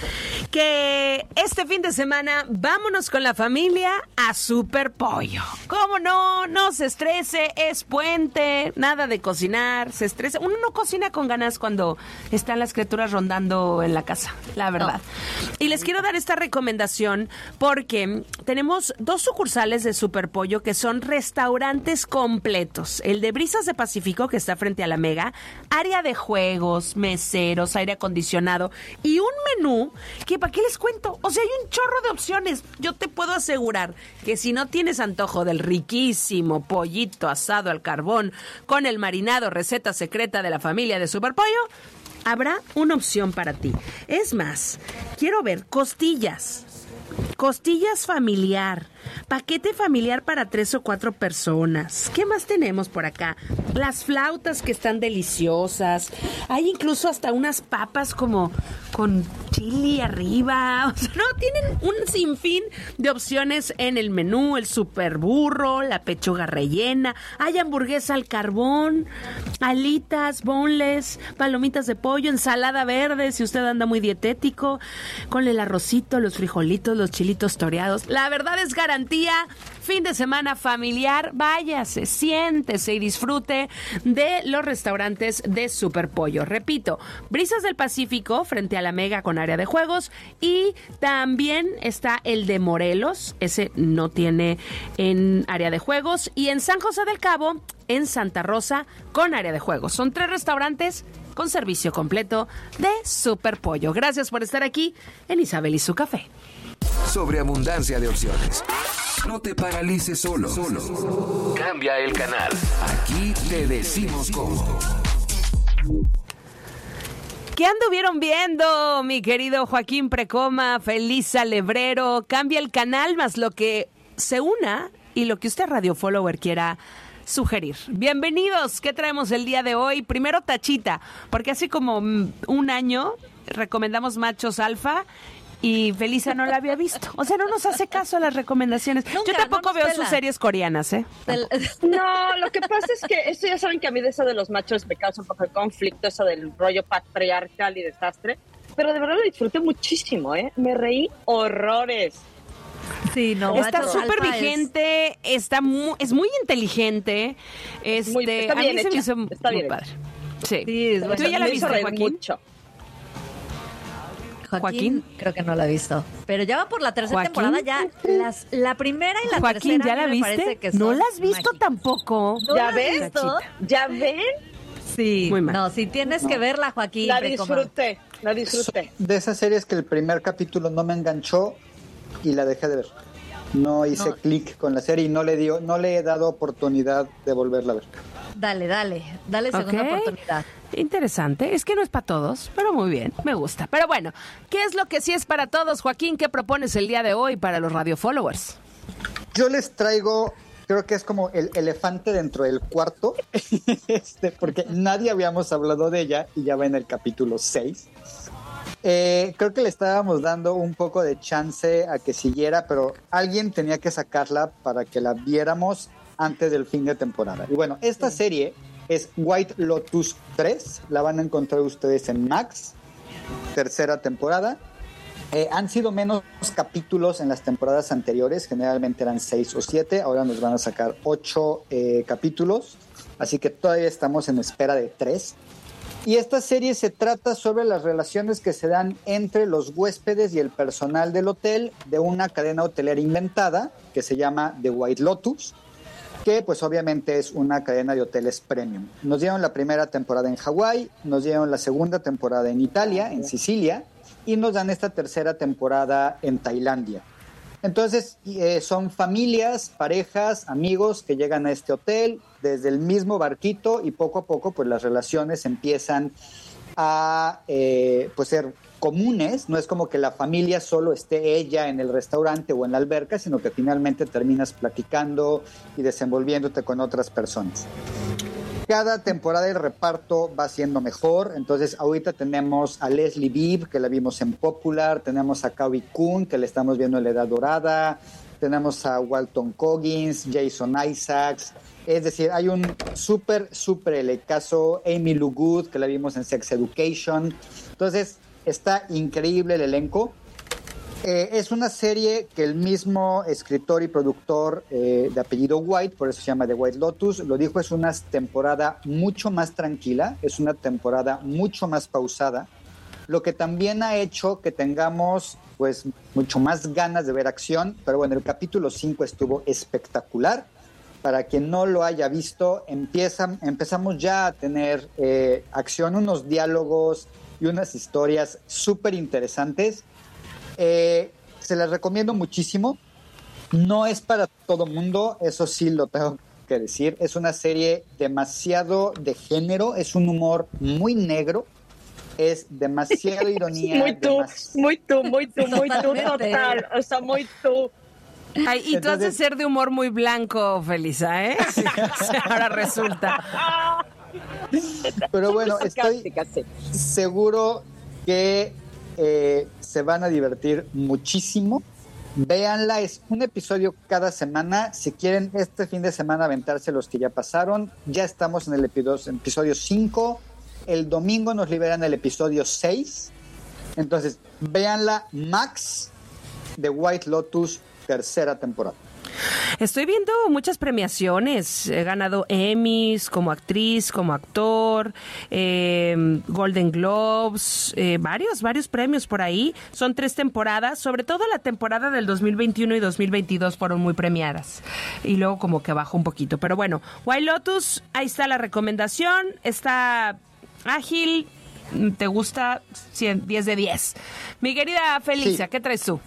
que este fin de semana vámonos con la familia a Super Pollo. ¿Cómo no? No se estrese, es puente, nada de cocinar, se estresa. Uno no cocina con ganas cuando están las criaturas rondando en la casa, la verdad. No. Y les quiero dar esta recomendación porque tenemos 2 sucursales de Super Pollo que son restaurantes completos. El de Brisas de Pacífico, que está frente a la Mega, área de juegos, meseros, aire acondicionado y un menú que, ¿para qué les cuento? O sea, hay un chorro de opciones. Yo te puedo asegurar que si no tienes antojo del riquísimo pollito asado al carbón con el marinado receta secreta de la familia de Super Pollo, habrá una opción para ti. Es más, quiero ver costillas familiar, paquete familiar para 3 o 4 personas. ¿Qué más tenemos por acá? Las flautas que están deliciosas. Hay incluso hasta unas papas como con chili arriba. O sea, no, tienen un sinfín de opciones en el menú. El super burro, la pechuga rellena. Hay hamburguesa al carbón, alitas, boneless, palomitas de pollo, ensalada verde si usted anda muy dietético, con el arrocito, los frijolitos, los chilitos toreados. La verdad es garantía. Fin de semana familiar, váyase, siéntese y disfrute de los restaurantes de Super Pollo. Repito, Brisas del Pacífico, frente a la Mega con área de juegos, y también está el de Morelos, ese no tiene en área de juegos, y en San José del Cabo, en Santa Rosa, con área de juegos. Son 3 restaurantes con servicio completo de Super Pollo. Gracias por estar aquí en Isabel y su café. Sobreabundancia de opciones. No te paralices solo. Cambia el canal. Aquí te decimos cómo. ¿Qué anduvieron viendo, mi querido Joaquín Precoma, Felisa Lebrero? Cambia el canal más lo que se una y lo que usted, Radio Follower, quiera sugerir. Bienvenidos. ¿Qué traemos el día de hoy? Primero Tachita, porque hace como un año recomendamos Machos Alfa y Felisa no la había visto. O sea, no nos hace caso a las recomendaciones. Yo tampoco veo sus series coreanas, ¿eh? No, lo que pasa es que esto ya saben que a mí de eso de los machos me causa un poco de conflicto, eso del rollo patriarcal y desastre. Pero de verdad lo disfruté muchísimo, ¿eh? Me reí horrores. Sí, no, está súper vigente, es muy inteligente. Está bien a mí se hecha, me hizo está bien muy padre. Sí. ¿Tú ya la viste, Joaquín? Mucho. Joaquín, creo que no la he visto. Pero ya va por la tercera temporada, ya la primera y la Joaquín, tercera. ¿ya la viste? Que no la has visto tampoco. ¿No ¿Ya la ves? visto? ¿Ya ven? Sí. Muy mal. No, sí tienes que verla, Joaquín. La disfruté. De esas series que el primer capítulo no me enganchó y la dejé de ver. No hice clic con la serie y no le he dado oportunidad de volverla a ver. Dale segunda oportunidad. Interesante, es que no es para todos, pero muy bien, me gusta. Pero bueno, ¿qué es lo que sí es para todos, Joaquín? ¿Qué propones el día de hoy para los Radio Followers? Yo les traigo, creo que es como el elefante dentro del cuarto, porque nadie habíamos hablado de ella y ya va en el capítulo 6. Creo que le estábamos dando un poco de chance a que siguiera, pero alguien tenía que sacarla para que la viéramos antes del fin de temporada. Y bueno, esta serie es White Lotus 3, la van a encontrar ustedes en Max, tercera temporada. Han sido menos capítulos en las temporadas anteriores, generalmente eran 6 o 7, ahora nos van a sacar 8 capítulos, así que todavía estamos en espera de 3. Y esta serie se trata sobre las relaciones que se dan entre los huéspedes y el personal del hotel de una cadena hotelera inventada que se llama The White Lotus, que pues obviamente es una cadena de hoteles premium. Nos dieron la primera temporada en Hawái, nos dieron la segunda temporada en Italia, en Sicilia, y nos dan esta tercera temporada en Tailandia. Entonces son familias, parejas, amigos que llegan a este hotel desde el mismo barquito y poco a poco pues las relaciones empiezan a pues ser comunes. No es como que la familia solo esté ella en el restaurante o en la alberca, sino que finalmente terminas platicando y desenvolviéndote con otras personas. Cada temporada el reparto va siendo mejor. Entonces ahorita tenemos a Leslie Bibb, que la vimos en Popular, tenemos a Carrie Coon, que la estamos viendo en La Edad Dorada, tenemos a Walton Goggins, Jason Isaacs. Es decir, hay un súper elencazo. Amy Lou Good, que la vimos en Sex Education. Entonces está increíble el elenco. Es una serie que el mismo escritor y productor de apellido White, por eso se llama The White Lotus, lo dijo, es una temporada mucho más tranquila, es una temporada mucho más pausada, lo que también ha hecho que tengamos pues mucho más ganas de ver acción, pero bueno, el capítulo 5 estuvo espectacular. Para quien no lo haya visto, empezamos ya a tener acción, unos diálogos y unas historias súper interesantes. Se las recomiendo muchísimo. No es para todo mundo, eso sí lo tengo que decir. Es una serie demasiado de género, es un humor muy negro, es demasiado ironía. Muy tú, total. O sea, muy tú. Ay, y tú has de ser de humor muy blanco, Felisa, ¿eh? Sí, ahora resulta. Pero bueno, estoy seguro que se van a divertir muchísimo. Véanla, es un episodio cada semana. Si quieren este fin de semana aventarse los que ya pasaron, ya estamos en el episodio 5. El domingo nos liberan el episodio 6. Entonces, véanla, Max, de White Lotus, tercera temporada. Estoy viendo muchas premiaciones. He ganado Emmys como actriz, como actor, Golden Globes, varios premios por ahí. Son 3 temporadas, sobre todo la temporada del 2021 y 2022 fueron muy premiadas. Y luego como que bajó un poquito. Pero bueno, White Lotus, ahí está la recomendación. Está ágil, te gusta, 10 de 10. Mi querida Felicia, ¿qué traes tú?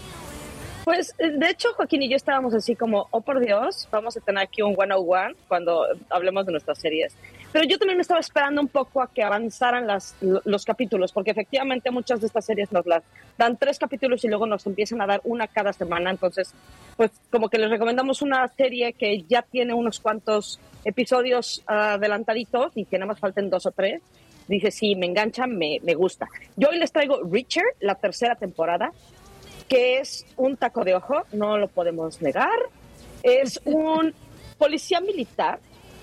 Pues, de hecho, Joaquín y yo estábamos así como, oh por Dios, vamos a tener aquí un 101 cuando hablemos de nuestras series. Pero yo también me estaba esperando un poco a que avanzaran los capítulos, porque efectivamente muchas de estas series nos las dan 3 capítulos y luego nos empiezan a dar una cada semana. Entonces, pues como que les recomendamos una serie que ya tiene unos cuantos episodios adelantaditos y que nada más falten 2 o 3. Dice, sí, me engancha, me gusta. Yo hoy les traigo Reacher, la tercera temporada, que es un taco de ojo, no lo podemos negar. Es un policía militar.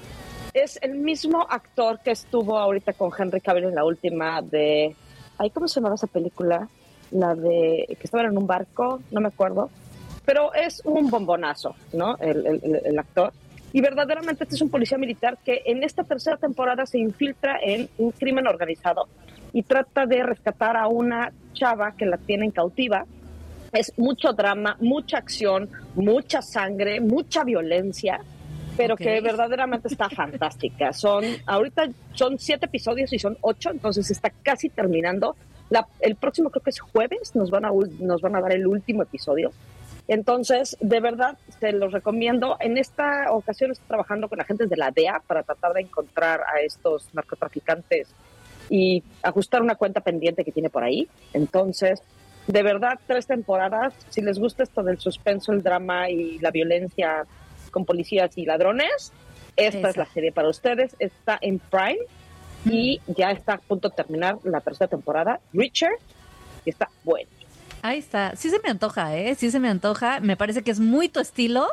Es el mismo actor que estuvo ahorita con Henry Cavill en la última de... Ay, ¿cómo se llamaba esa película? La de... que estaban en un barco, no me acuerdo. Pero es un bombonazo, ¿no? El actor. Y verdaderamente este es un policía militar que en esta tercera temporada se infiltra en un crimen organizado y trata de rescatar a una chava que la tienen cautiva. Es mucho drama, mucha acción, mucha sangre, mucha violencia, pero que verdaderamente está fantástica. Ahorita son 7 episodios y son 8, entonces está casi terminando. El próximo, creo que es jueves, nos van a dar el último episodio. Entonces, de verdad, te los recomiendo. En esta ocasión estoy trabajando con agentes de la DEA para tratar de encontrar a estos narcotraficantes y ajustar una cuenta pendiente que tiene por ahí. Entonces, de verdad, 3 temporadas. Si les gusta esto del suspenso, el drama y la violencia con policías y ladrones, esta es la serie para ustedes. Está en Prime y ya está a punto de terminar la tercera temporada. Reacher, y está bueno. Ahí está. Sí se me antoja, ¿eh? Sí se me antoja. Me parece que es muy tu estilo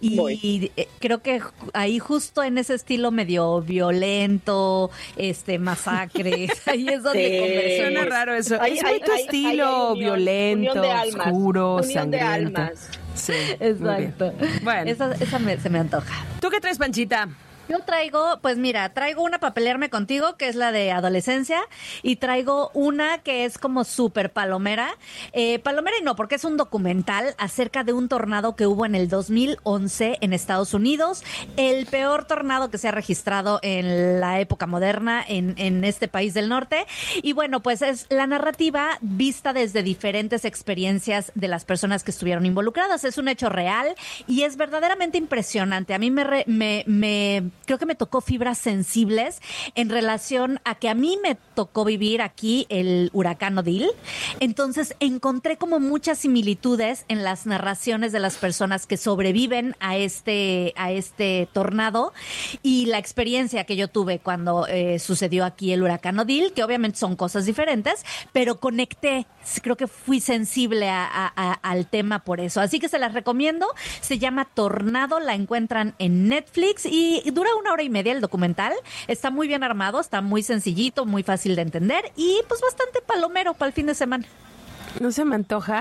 y creo que ahí justo en ese estilo medio violento, masacre. Ahí es donde conversiona. Suena raro eso. Es muy tu estilo, violento, oscuro, sangriento. Sí, exacto. Bueno. Esa se me antoja. ¿Tú qué traes, Panchita? Yo traigo una para pelearme contigo, que es la de adolescencia, y traigo una que es como súper palomera. Palomera y no, porque es un documental acerca de un tornado que hubo en el 2011 en Estados Unidos, el peor tornado que se ha registrado en la época moderna en este país del norte. Y bueno, pues es la narrativa vista desde diferentes experiencias de las personas que estuvieron involucradas. Es un hecho real y es verdaderamente impresionante. A mí creo que me tocó fibras sensibles en relación a que a mí me tocó vivir aquí el huracán Odile. Entonces encontré como muchas similitudes en las narraciones de las personas que sobreviven a este tornado y la experiencia que yo tuve cuando sucedió aquí el huracán Odile, que obviamente son cosas diferentes, pero conecté, creo que fui sensible al tema por eso. Así que se las recomiendo. Se llama Tornado, la encuentran en Netflix y dura 1 hora y media el documental. Está muy bien armado, está muy sencillito, muy fácil de entender y pues bastante palomero para el fin de semana. No se me antoja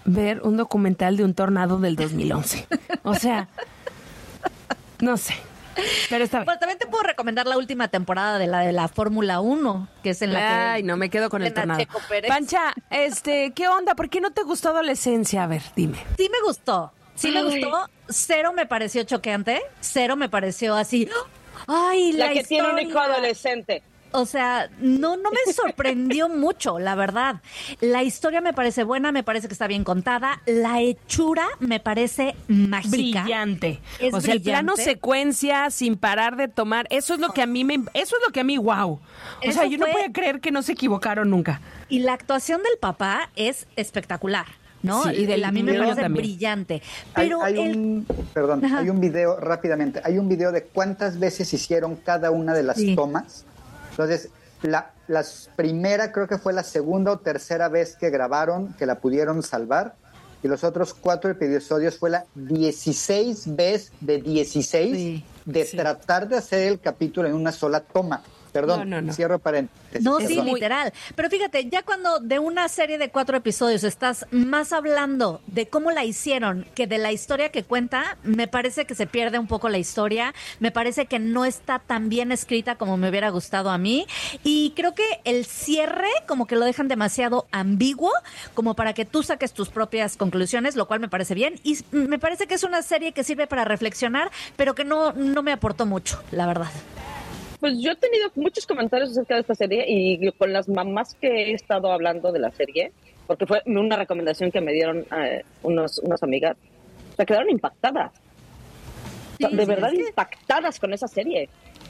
ver un documental de un tornado del 2011. O sea, no sé. Pero está bien. Bueno, también te puedo recomendar la última temporada de la Fórmula 1, que es en la que... Ay, no, me quedo con el tornado. Pancha, ¿qué onda? ¿Por qué no te gustó Adolescencia? A ver, dime. Sí me gustó. Cero me pareció choqueante. Cero me pareció así... Ay, la que historia. tiene un hijo adolescente. O sea, no me sorprendió mucho, la verdad. La historia me parece buena, me parece que está bien contada. La hechura me parece mágica. Brillante. Es o sea, el plano brillante. secuencia sin parar de tomar, eso es lo que a mí wow. O Eso sea, yo no fue- voy a creer que no se equivocaron nunca. Y la actuación del papá es espectacular, ¿no? Sí, y del a mí me niño parece también. brillante. Pero hay un video, rápidamente, hay un video de cuántas veces hicieron cada una de las tomas. Entonces, la primera creo que fue la segunda o tercera vez que grabaron, que la pudieron salvar, y los otros 4 episodios fue la 16 vez de 16 tratar de hacer el capítulo en una sola toma. Perdón, No. cierro paréntesis. No, perdón. sí, literal. Pero fíjate, ya cuando de una serie de 4 episodios estás más hablando de cómo la hicieron que de la historia que cuenta, me parece que se pierde un poco la historia. Me parece que no está tan bien escrita como me hubiera gustado a mí. Y creo que el cierre como que lo dejan demasiado ambiguo como para que tú saques tus propias conclusiones, lo cual me parece bien. Y me parece que es una serie que sirve para reflexionar, pero que no me aportó mucho, la verdad. Pues yo he tenido muchos comentarios acerca de esta serie y con las mamás que he estado hablando de la serie, porque fue una recomendación que me dieron unas amigas, se quedaron impactadas. O sea, de verdad impactadas con esa serie.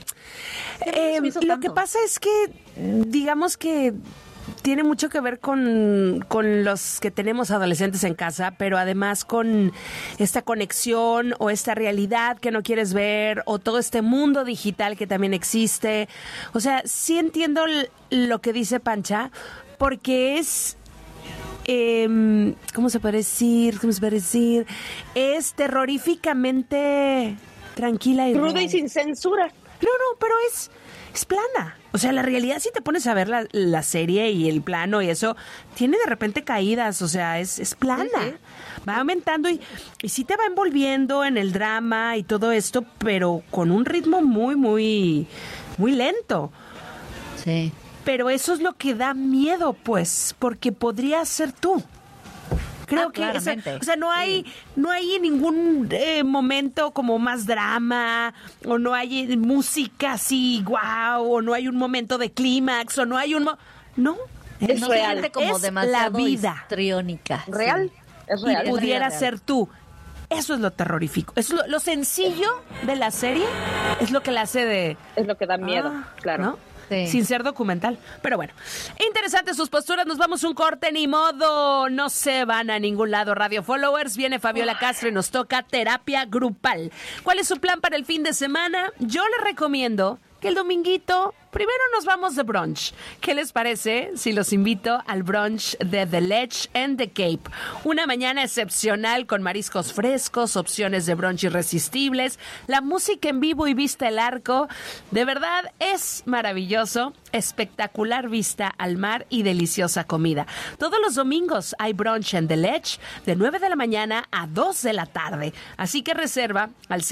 Lo que pasa es que, digamos que tiene mucho que ver con los que tenemos adolescentes en casa, pero además con esta conexión o esta realidad que no quieres ver o todo este mundo digital que también existe. O sea, sí entiendo lo que dice Pancha, porque es... ¿cómo se puede decir? Es terroríficamente tranquila y ruda y sin censura. No, pero es plana. O sea, la realidad, si te pones a ver la serie y el plano y eso, tiene de repente caídas, o sea, es plana. Sí. Va aumentando y sí te va envolviendo en el drama y todo esto, pero con un ritmo muy, muy, muy lento. Sí. Pero eso es lo que da miedo, pues, porque podría ser tú. Creo que no hay ningún momento como más drama, o no hay música así, wow, o no hay un momento de clímax, o no hay no. Es real, como es demasiado la vida histriónica. ¿Real? Sí. Es real. Y pudiera ser tú. Eso es lo terrorífico. Eso es lo sencillo de la serie es lo que la hace de... Es lo que da miedo, claro. ¿No? Sí. Sin ser documental. Pero bueno, interesantes sus posturas. Nos vamos un corte, ni modo. No se van a ningún lado. Radio Followers, viene Fabiola Castro y nos toca terapia grupal. ¿Cuál es su plan para el fin de semana? Yo les recomiendo que el dominguito primero nos vamos de brunch. ¿Qué les parece si los invito al brunch de The Ledge and the Cape? Una mañana excepcional con mariscos frescos, opciones de brunch irresistibles, la música en vivo y vista el arco. De verdad es maravilloso, espectacular vista al mar y deliciosa comida. Todos los domingos hay brunch en The Ledge de 9 de la mañana a 2 de la tarde. Así que reserva al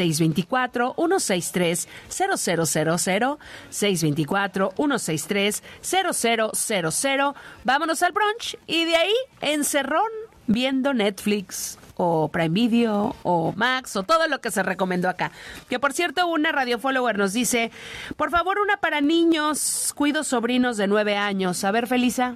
624-163-0000, 624-163-0000. Vámonos al brunch y de ahí encerrón viendo Netflix o Prime Video o Max o todo lo que se recomendó acá. Que por cierto, una radio follower nos dice, por favor, una para niños, cuido sobrinos de 9 años. A ver, Felisa.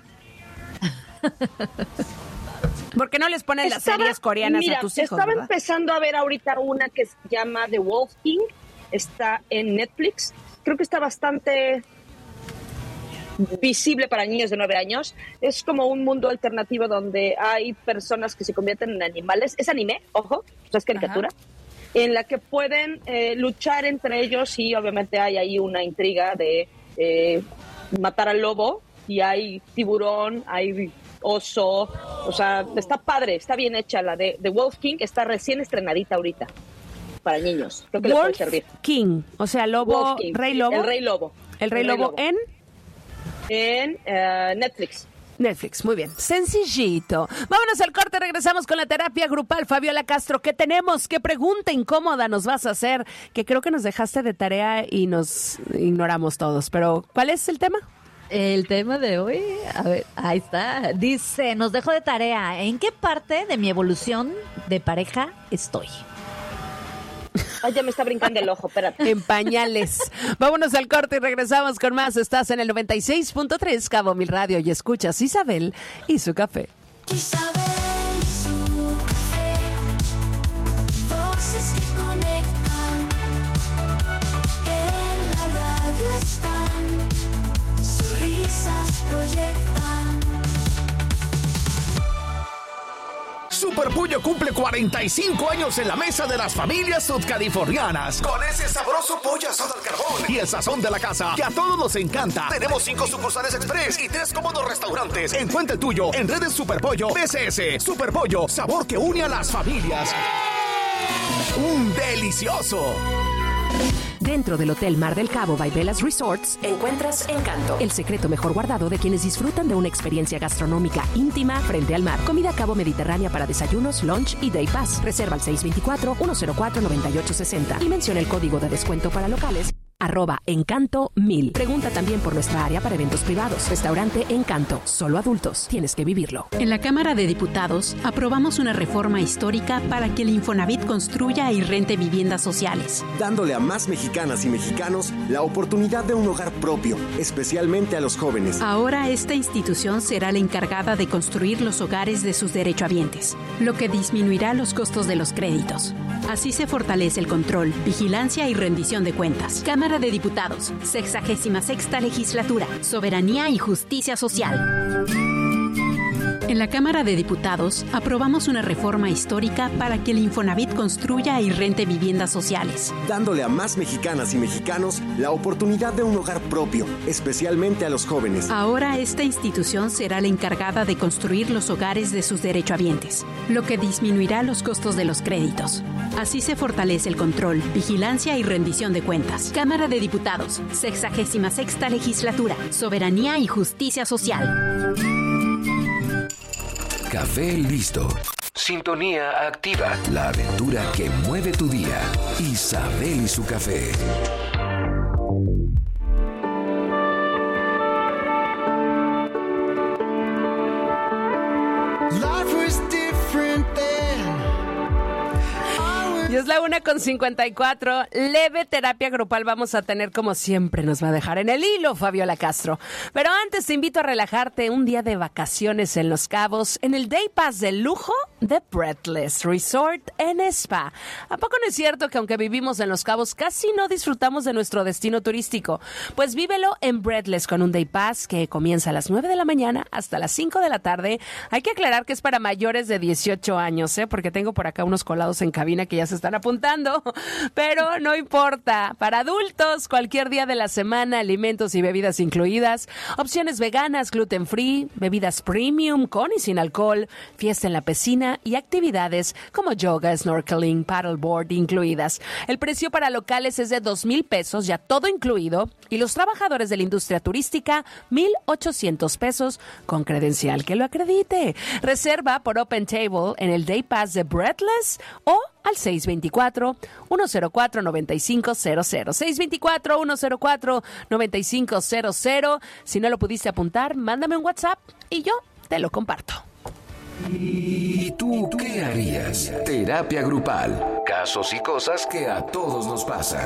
¿Por qué no les ponen las series coreanas a tus hijos? Estaba ¿verdad? empezando a ver ahorita una que se llama The Wolf King. Está en Netflix. Creo que está bastante visible para niños de 9 años. Es como un mundo alternativo donde hay personas que se convierten en animales. Es anime, ojo, o sea, es caricatura. Ajá. En la que pueden luchar entre ellos y obviamente hay ahí una intriga de matar al lobo y hay tiburón, hay oso, o sea, está padre, está bien hecha. La de The Wolf King está recién estrenadita ahorita para niños. Creo que le puede servir. King, o sea, lobo, Rey Lobo. El Rey Lobo. El Rey Lobo en Netflix. Netflix, muy bien. Sencillito. Vámonos al corte, regresamos con la terapia grupal. Fabiola Castro, ¿qué tenemos? ¿Qué pregunta incómoda nos vas a hacer? Que creo que nos dejaste de tarea y nos ignoramos todos. Pero, ¿cuál es el tema? El tema de hoy, a ver, ahí está. Dice, nos dejo de tarea. ¿En qué parte de mi evolución de pareja estoy? Ay, ya me está brincando el ojo, espérate. En pañales. Vámonos al corte y regresamos con más. Estás en el 96.3 Cabo Mil Radio y escuchas Isabel y su café. Isabel y su café, voces que conectan, en la radio están, sus risas proyectan. Super Pollo cumple 45 años en la mesa de las familias sudcalifornianas. Con ese sabroso pollo asado al carbón y el sazón de la casa que a todos nos encanta. Tenemos 5 sucursales express y 3 cómodos restaurantes. Encuentra el tuyo en redes Super Pollo BCS. Super Pollo, sabor que une a las familias. ¡Un delicioso! Dentro del Hotel Mar del Cabo by Velas Resorts encuentras Encanto, el secreto mejor guardado de quienes disfrutan de una experiencia gastronómica íntima frente al mar. Comida Cabo Mediterránea para desayunos, lunch y day pass. Reserva al 624-104-9860 y menciona el código de descuento para locales @Encanto1000. Pregunta también por nuestra área para eventos privados. Restaurante Encanto, solo adultos. Tienes que vivirlo. En la Cámara de Diputados aprobamos una reforma histórica para que el Infonavit construya y rente viviendas sociales, dándole a más mexicanas y mexicanos la oportunidad de un hogar propio, especialmente a los jóvenes. Ahora esta institución será la encargada de construir los hogares de sus derechohabientes, lo que disminuirá los costos de los créditos. Así se fortalece el control, vigilancia y rendición de cuentas. Cámara de Diputados, 66ª Legislatura, Soberanía y Justicia Social. En la Cámara de Diputados aprobamos una reforma histórica para que el Infonavit construya y rente viviendas sociales, dándole a más mexicanas y mexicanos la oportunidad de un hogar propio, especialmente a los jóvenes. Ahora esta institución será la encargada de construir los hogares de sus derechohabientes, lo que disminuirá los costos de los créditos. Así se fortalece el control, vigilancia y rendición de cuentas. Cámara de Diputados, 66ª Legislatura, Soberanía y Justicia Social. Café listo. Sintonía activa. La aventura que mueve tu día. Isabel y su café. Life was different then. Y es la 1:54. Leve terapia grupal vamos a tener, como siempre nos va a dejar en el hilo Fabiola Castro. Pero antes te invito a relajarte un día de vacaciones en Los Cabos en el Day Pass de lujo de Breathless Resort en Spa. ¿A poco no es cierto que aunque vivimos en Los Cabos casi no disfrutamos de nuestro destino turístico? Pues vívelo en Breathless con un Day Pass que comienza a las 9 de la mañana hasta las 5 de la tarde. Hay que aclarar que es para mayores de 18 años, porque tengo por acá unos colados en cabina que ya se están apuntando, pero no importa. Para adultos, cualquier día de la semana, alimentos y bebidas incluidas, opciones veganas, gluten free, bebidas premium con y sin alcohol, fiesta en la piscina y actividades como yoga, snorkeling, paddleboard incluidas. El precio para locales es de 2,000 pesos, ya todo incluido, y los trabajadores de la industria turística, 1,800 pesos con credencial que lo acredite. Reserva por Open Table en el Day Pass de Breathless o al 624-104-9500. 624-104-9500. Si no lo pudiste apuntar, mándame un WhatsApp y yo te lo comparto. ¿Y tú qué harías? Terapia grupal. Casos y cosas que a todos nos pasan.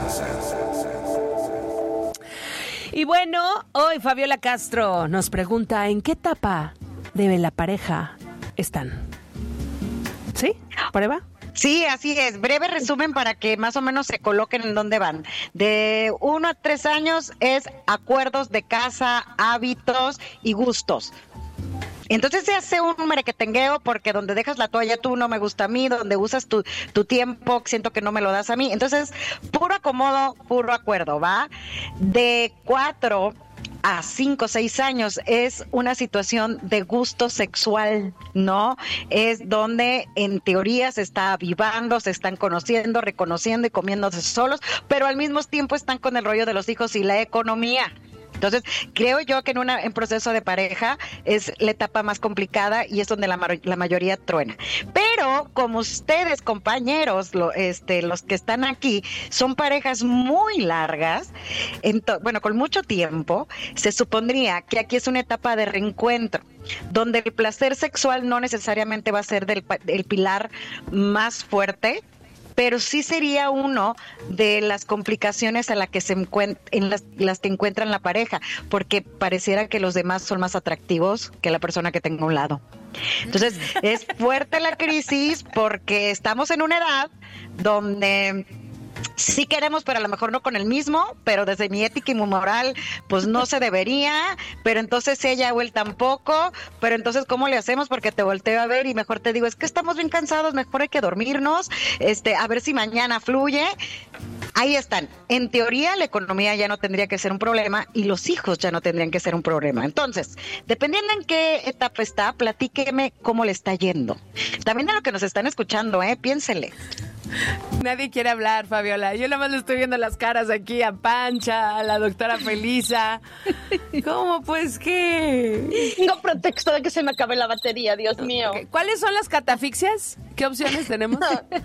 Y bueno, hoy Fabiola Castro nos pregunta ¿en qué etapa de la pareja están? ¿Sí? ¿Prueba? Sí, así es. Breve resumen para que más o menos se coloquen en dónde van. De 1 a 3 años es acuerdos de casa, hábitos y gustos. Entonces se hace un merequetengueo porque donde dejas la toalla tú no me gusta a mí, donde usas tu tiempo siento que no me lo das a mí. Entonces, puro acomodo, puro acuerdo, ¿va? De 4 a 5, 6 años es una situación de gusto sexual, ¿no? Es donde en teoría se está avivando, se están conociendo, reconociendo y comiéndose solos, pero al mismo tiempo están con el rollo de los hijos y la economía. Entonces, creo yo que en proceso de pareja es la etapa más complicada y es donde la mayoría truena. Pero como ustedes, compañeros, los que están aquí, son parejas muy largas, con mucho tiempo, se supondría que aquí es una etapa de reencuentro, donde el placer sexual no necesariamente va a ser el pilar más fuerte, pero sí sería uno de las complicaciones a las que las que encuentran la pareja, porque pareciera que los demás son más atractivos que la persona que tengo a un lado. Entonces, es fuerte la crisis porque estamos en una edad donde sí queremos, pero a lo mejor no con el mismo, pero desde mi ética y mi moral, pues no se debería, pero entonces ella o él tampoco, pero entonces ¿cómo le hacemos? Porque te volteo a ver y mejor te digo, es que estamos bien cansados, mejor hay que dormirnos, a ver si mañana fluye. Ahí están. En teoría, la economía ya no tendría que ser un problema y los hijos ya no tendrían que ser un problema. Entonces, dependiendo en qué etapa está, platíqueme cómo le está yendo. También a lo que nos están escuchando, piénsele. Nadie quiere hablar, Fabiola. Yo nada más le estoy viendo las caras aquí a Pancha, a la doctora Felisa. ¿Cómo? Pues qué. Tengo pretexto de que se me acabe la batería, Dios mío. ¿Cuáles son las catafixias? ¿Qué opciones tenemos?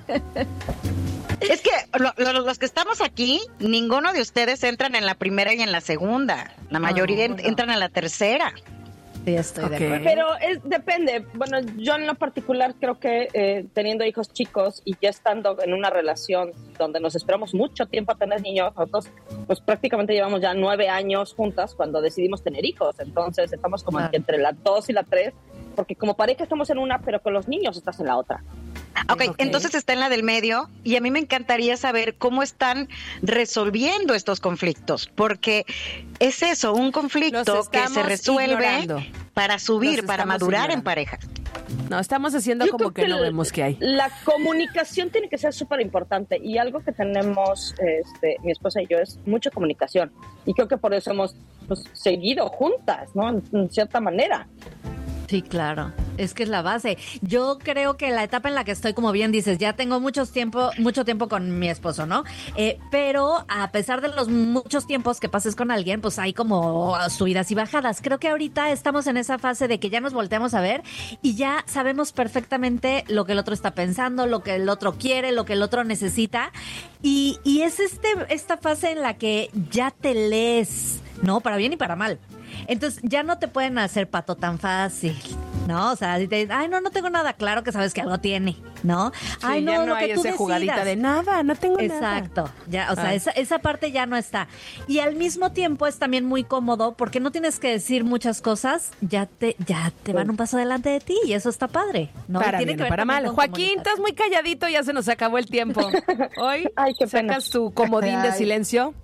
Es que los que estamos aquí, ninguno de ustedes entran en la primera y en la segunda. La mayoría entran en la tercera. Sí, estoy de acuerdo. Pero depende. Bueno, yo en lo particular creo que teniendo hijos chicos y ya estando en una relación donde nos esperamos mucho tiempo a tener niños, nosotros pues prácticamente llevamos ya 9 años juntas cuando decidimos tener hijos. Entonces estamos como entre la 2 y la 3, porque como pareja estamos en una, pero con los niños estás en la otra. Okay, entonces está en la del medio y a mí me encantaría saber cómo están resolviendo estos conflictos, porque es eso, un conflicto que se resuelve para subir, para madurar en pareja. No, estamos haciendo como que no vemos que hay. La comunicación tiene que ser súper importante y algo que tenemos mi esposa y yo es mucha comunicación y creo que por eso hemos seguido juntas, ¿no? En cierta manera. Sí, claro. Es que es la base. Yo creo que la etapa en la que estoy, como bien dices, ya tengo mucho tiempo con mi esposo, ¿no? Pero a pesar de los muchos tiempos que pases con alguien, pues hay como subidas y bajadas. Creo que ahorita estamos en esa fase de que ya nos volteamos a ver y ya sabemos perfectamente lo que el otro está pensando, lo que el otro quiere, lo que el otro necesita. Y es esta fase en la que ya te lees, ¿no? Para bien y para mal. Entonces ya no te pueden hacer pato tan fácil, ¿no? O sea, si te dicen, ay, no tengo nada, claro que sabes que algo tiene, ¿no? Sí, ay, no, ya no hay esa jugadita de nada, no tengo nada. Exacto, ya, o sea, esa parte ya no está. Y al mismo tiempo es también muy cómodo porque no tienes que decir muchas cosas, ya te van un paso delante de ti y eso está padre, ¿no? Para bien o para mal. Joaquín, estás muy calladito, ya se nos acabó el tiempo. Hoy sacas tu comodín de silencio.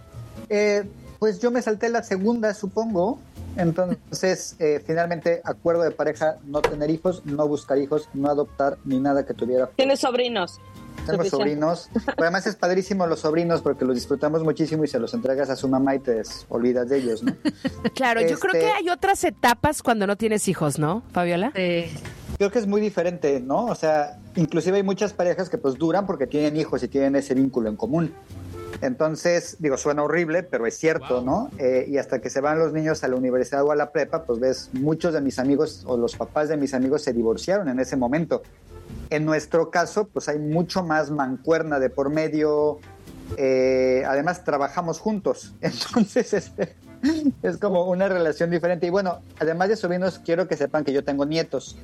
Pues yo me salté la segunda, supongo. Entonces, finalmente, acuerdo de pareja, no tener hijos, no buscar hijos, no adoptar, ni nada que tuviera. ¿Tienes sobrinos? Tengo sobrinos. Además es padrísimo los sobrinos porque los disfrutamos muchísimo y se los entregas a su mamá y te olvidas de ellos, ¿no? Claro, yo creo que hay otras etapas cuando no tienes hijos, ¿no, Fabiola? Creo que es muy diferente, ¿no? O sea, inclusive hay muchas parejas que pues duran porque tienen hijos y tienen ese vínculo en común. Entonces, suena horrible, pero es cierto, ¿no? Y hasta que se van los niños a la universidad o a la prepa, pues ves, muchos de mis amigos o los papás de mis amigos se divorciaron en ese momento. En nuestro caso, pues hay mucho más mancuerna de por medio. Además, trabajamos juntos. Entonces, es como una relación diferente. Y bueno, además de sobrinos, quiero que sepan que yo tengo nietos.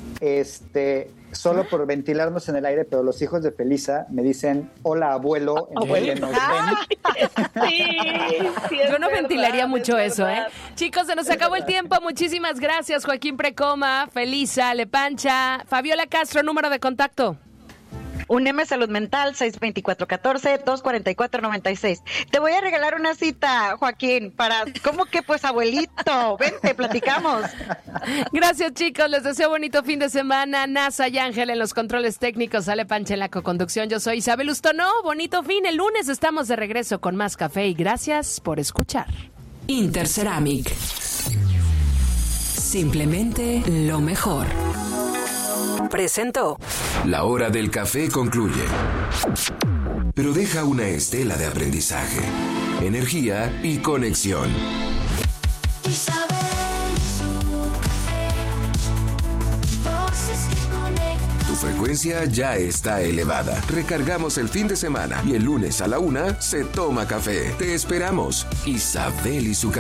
Solo por ventilarnos en el aire, pero los hijos de Felisa me dicen hola abuelo en vez de nos ven. Sí, yo no ventilaría mucho eso, ¿eh? Chicos, se nos acabó el tiempo. Muchísimas gracias, Joaquín Precoma, Felisa, Lepancha, Fabiola Castro, número de contacto. UNEM Salud Mental, 624-14-244-96. Te voy a regalar una cita, Joaquín, ¿cómo que pues abuelito? Vente, platicamos. Gracias, chicos, les deseo bonito fin de semana. NASA y Ángel en los controles técnicos, Ale Pancha en la coconducción. Yo soy Isabel Ustonó, bonito fin. El lunes estamos de regreso con más café y gracias por escuchar. Interceramic. Simplemente lo mejor. Presentó. La hora del café concluye, pero deja una estela de aprendizaje, energía y conexión. Isabel y su café. Voces que conectan. Tu frecuencia ya está elevada. Recargamos el fin de semana y el lunes a la 1 se toma café. Te esperamos. Isabel y su café.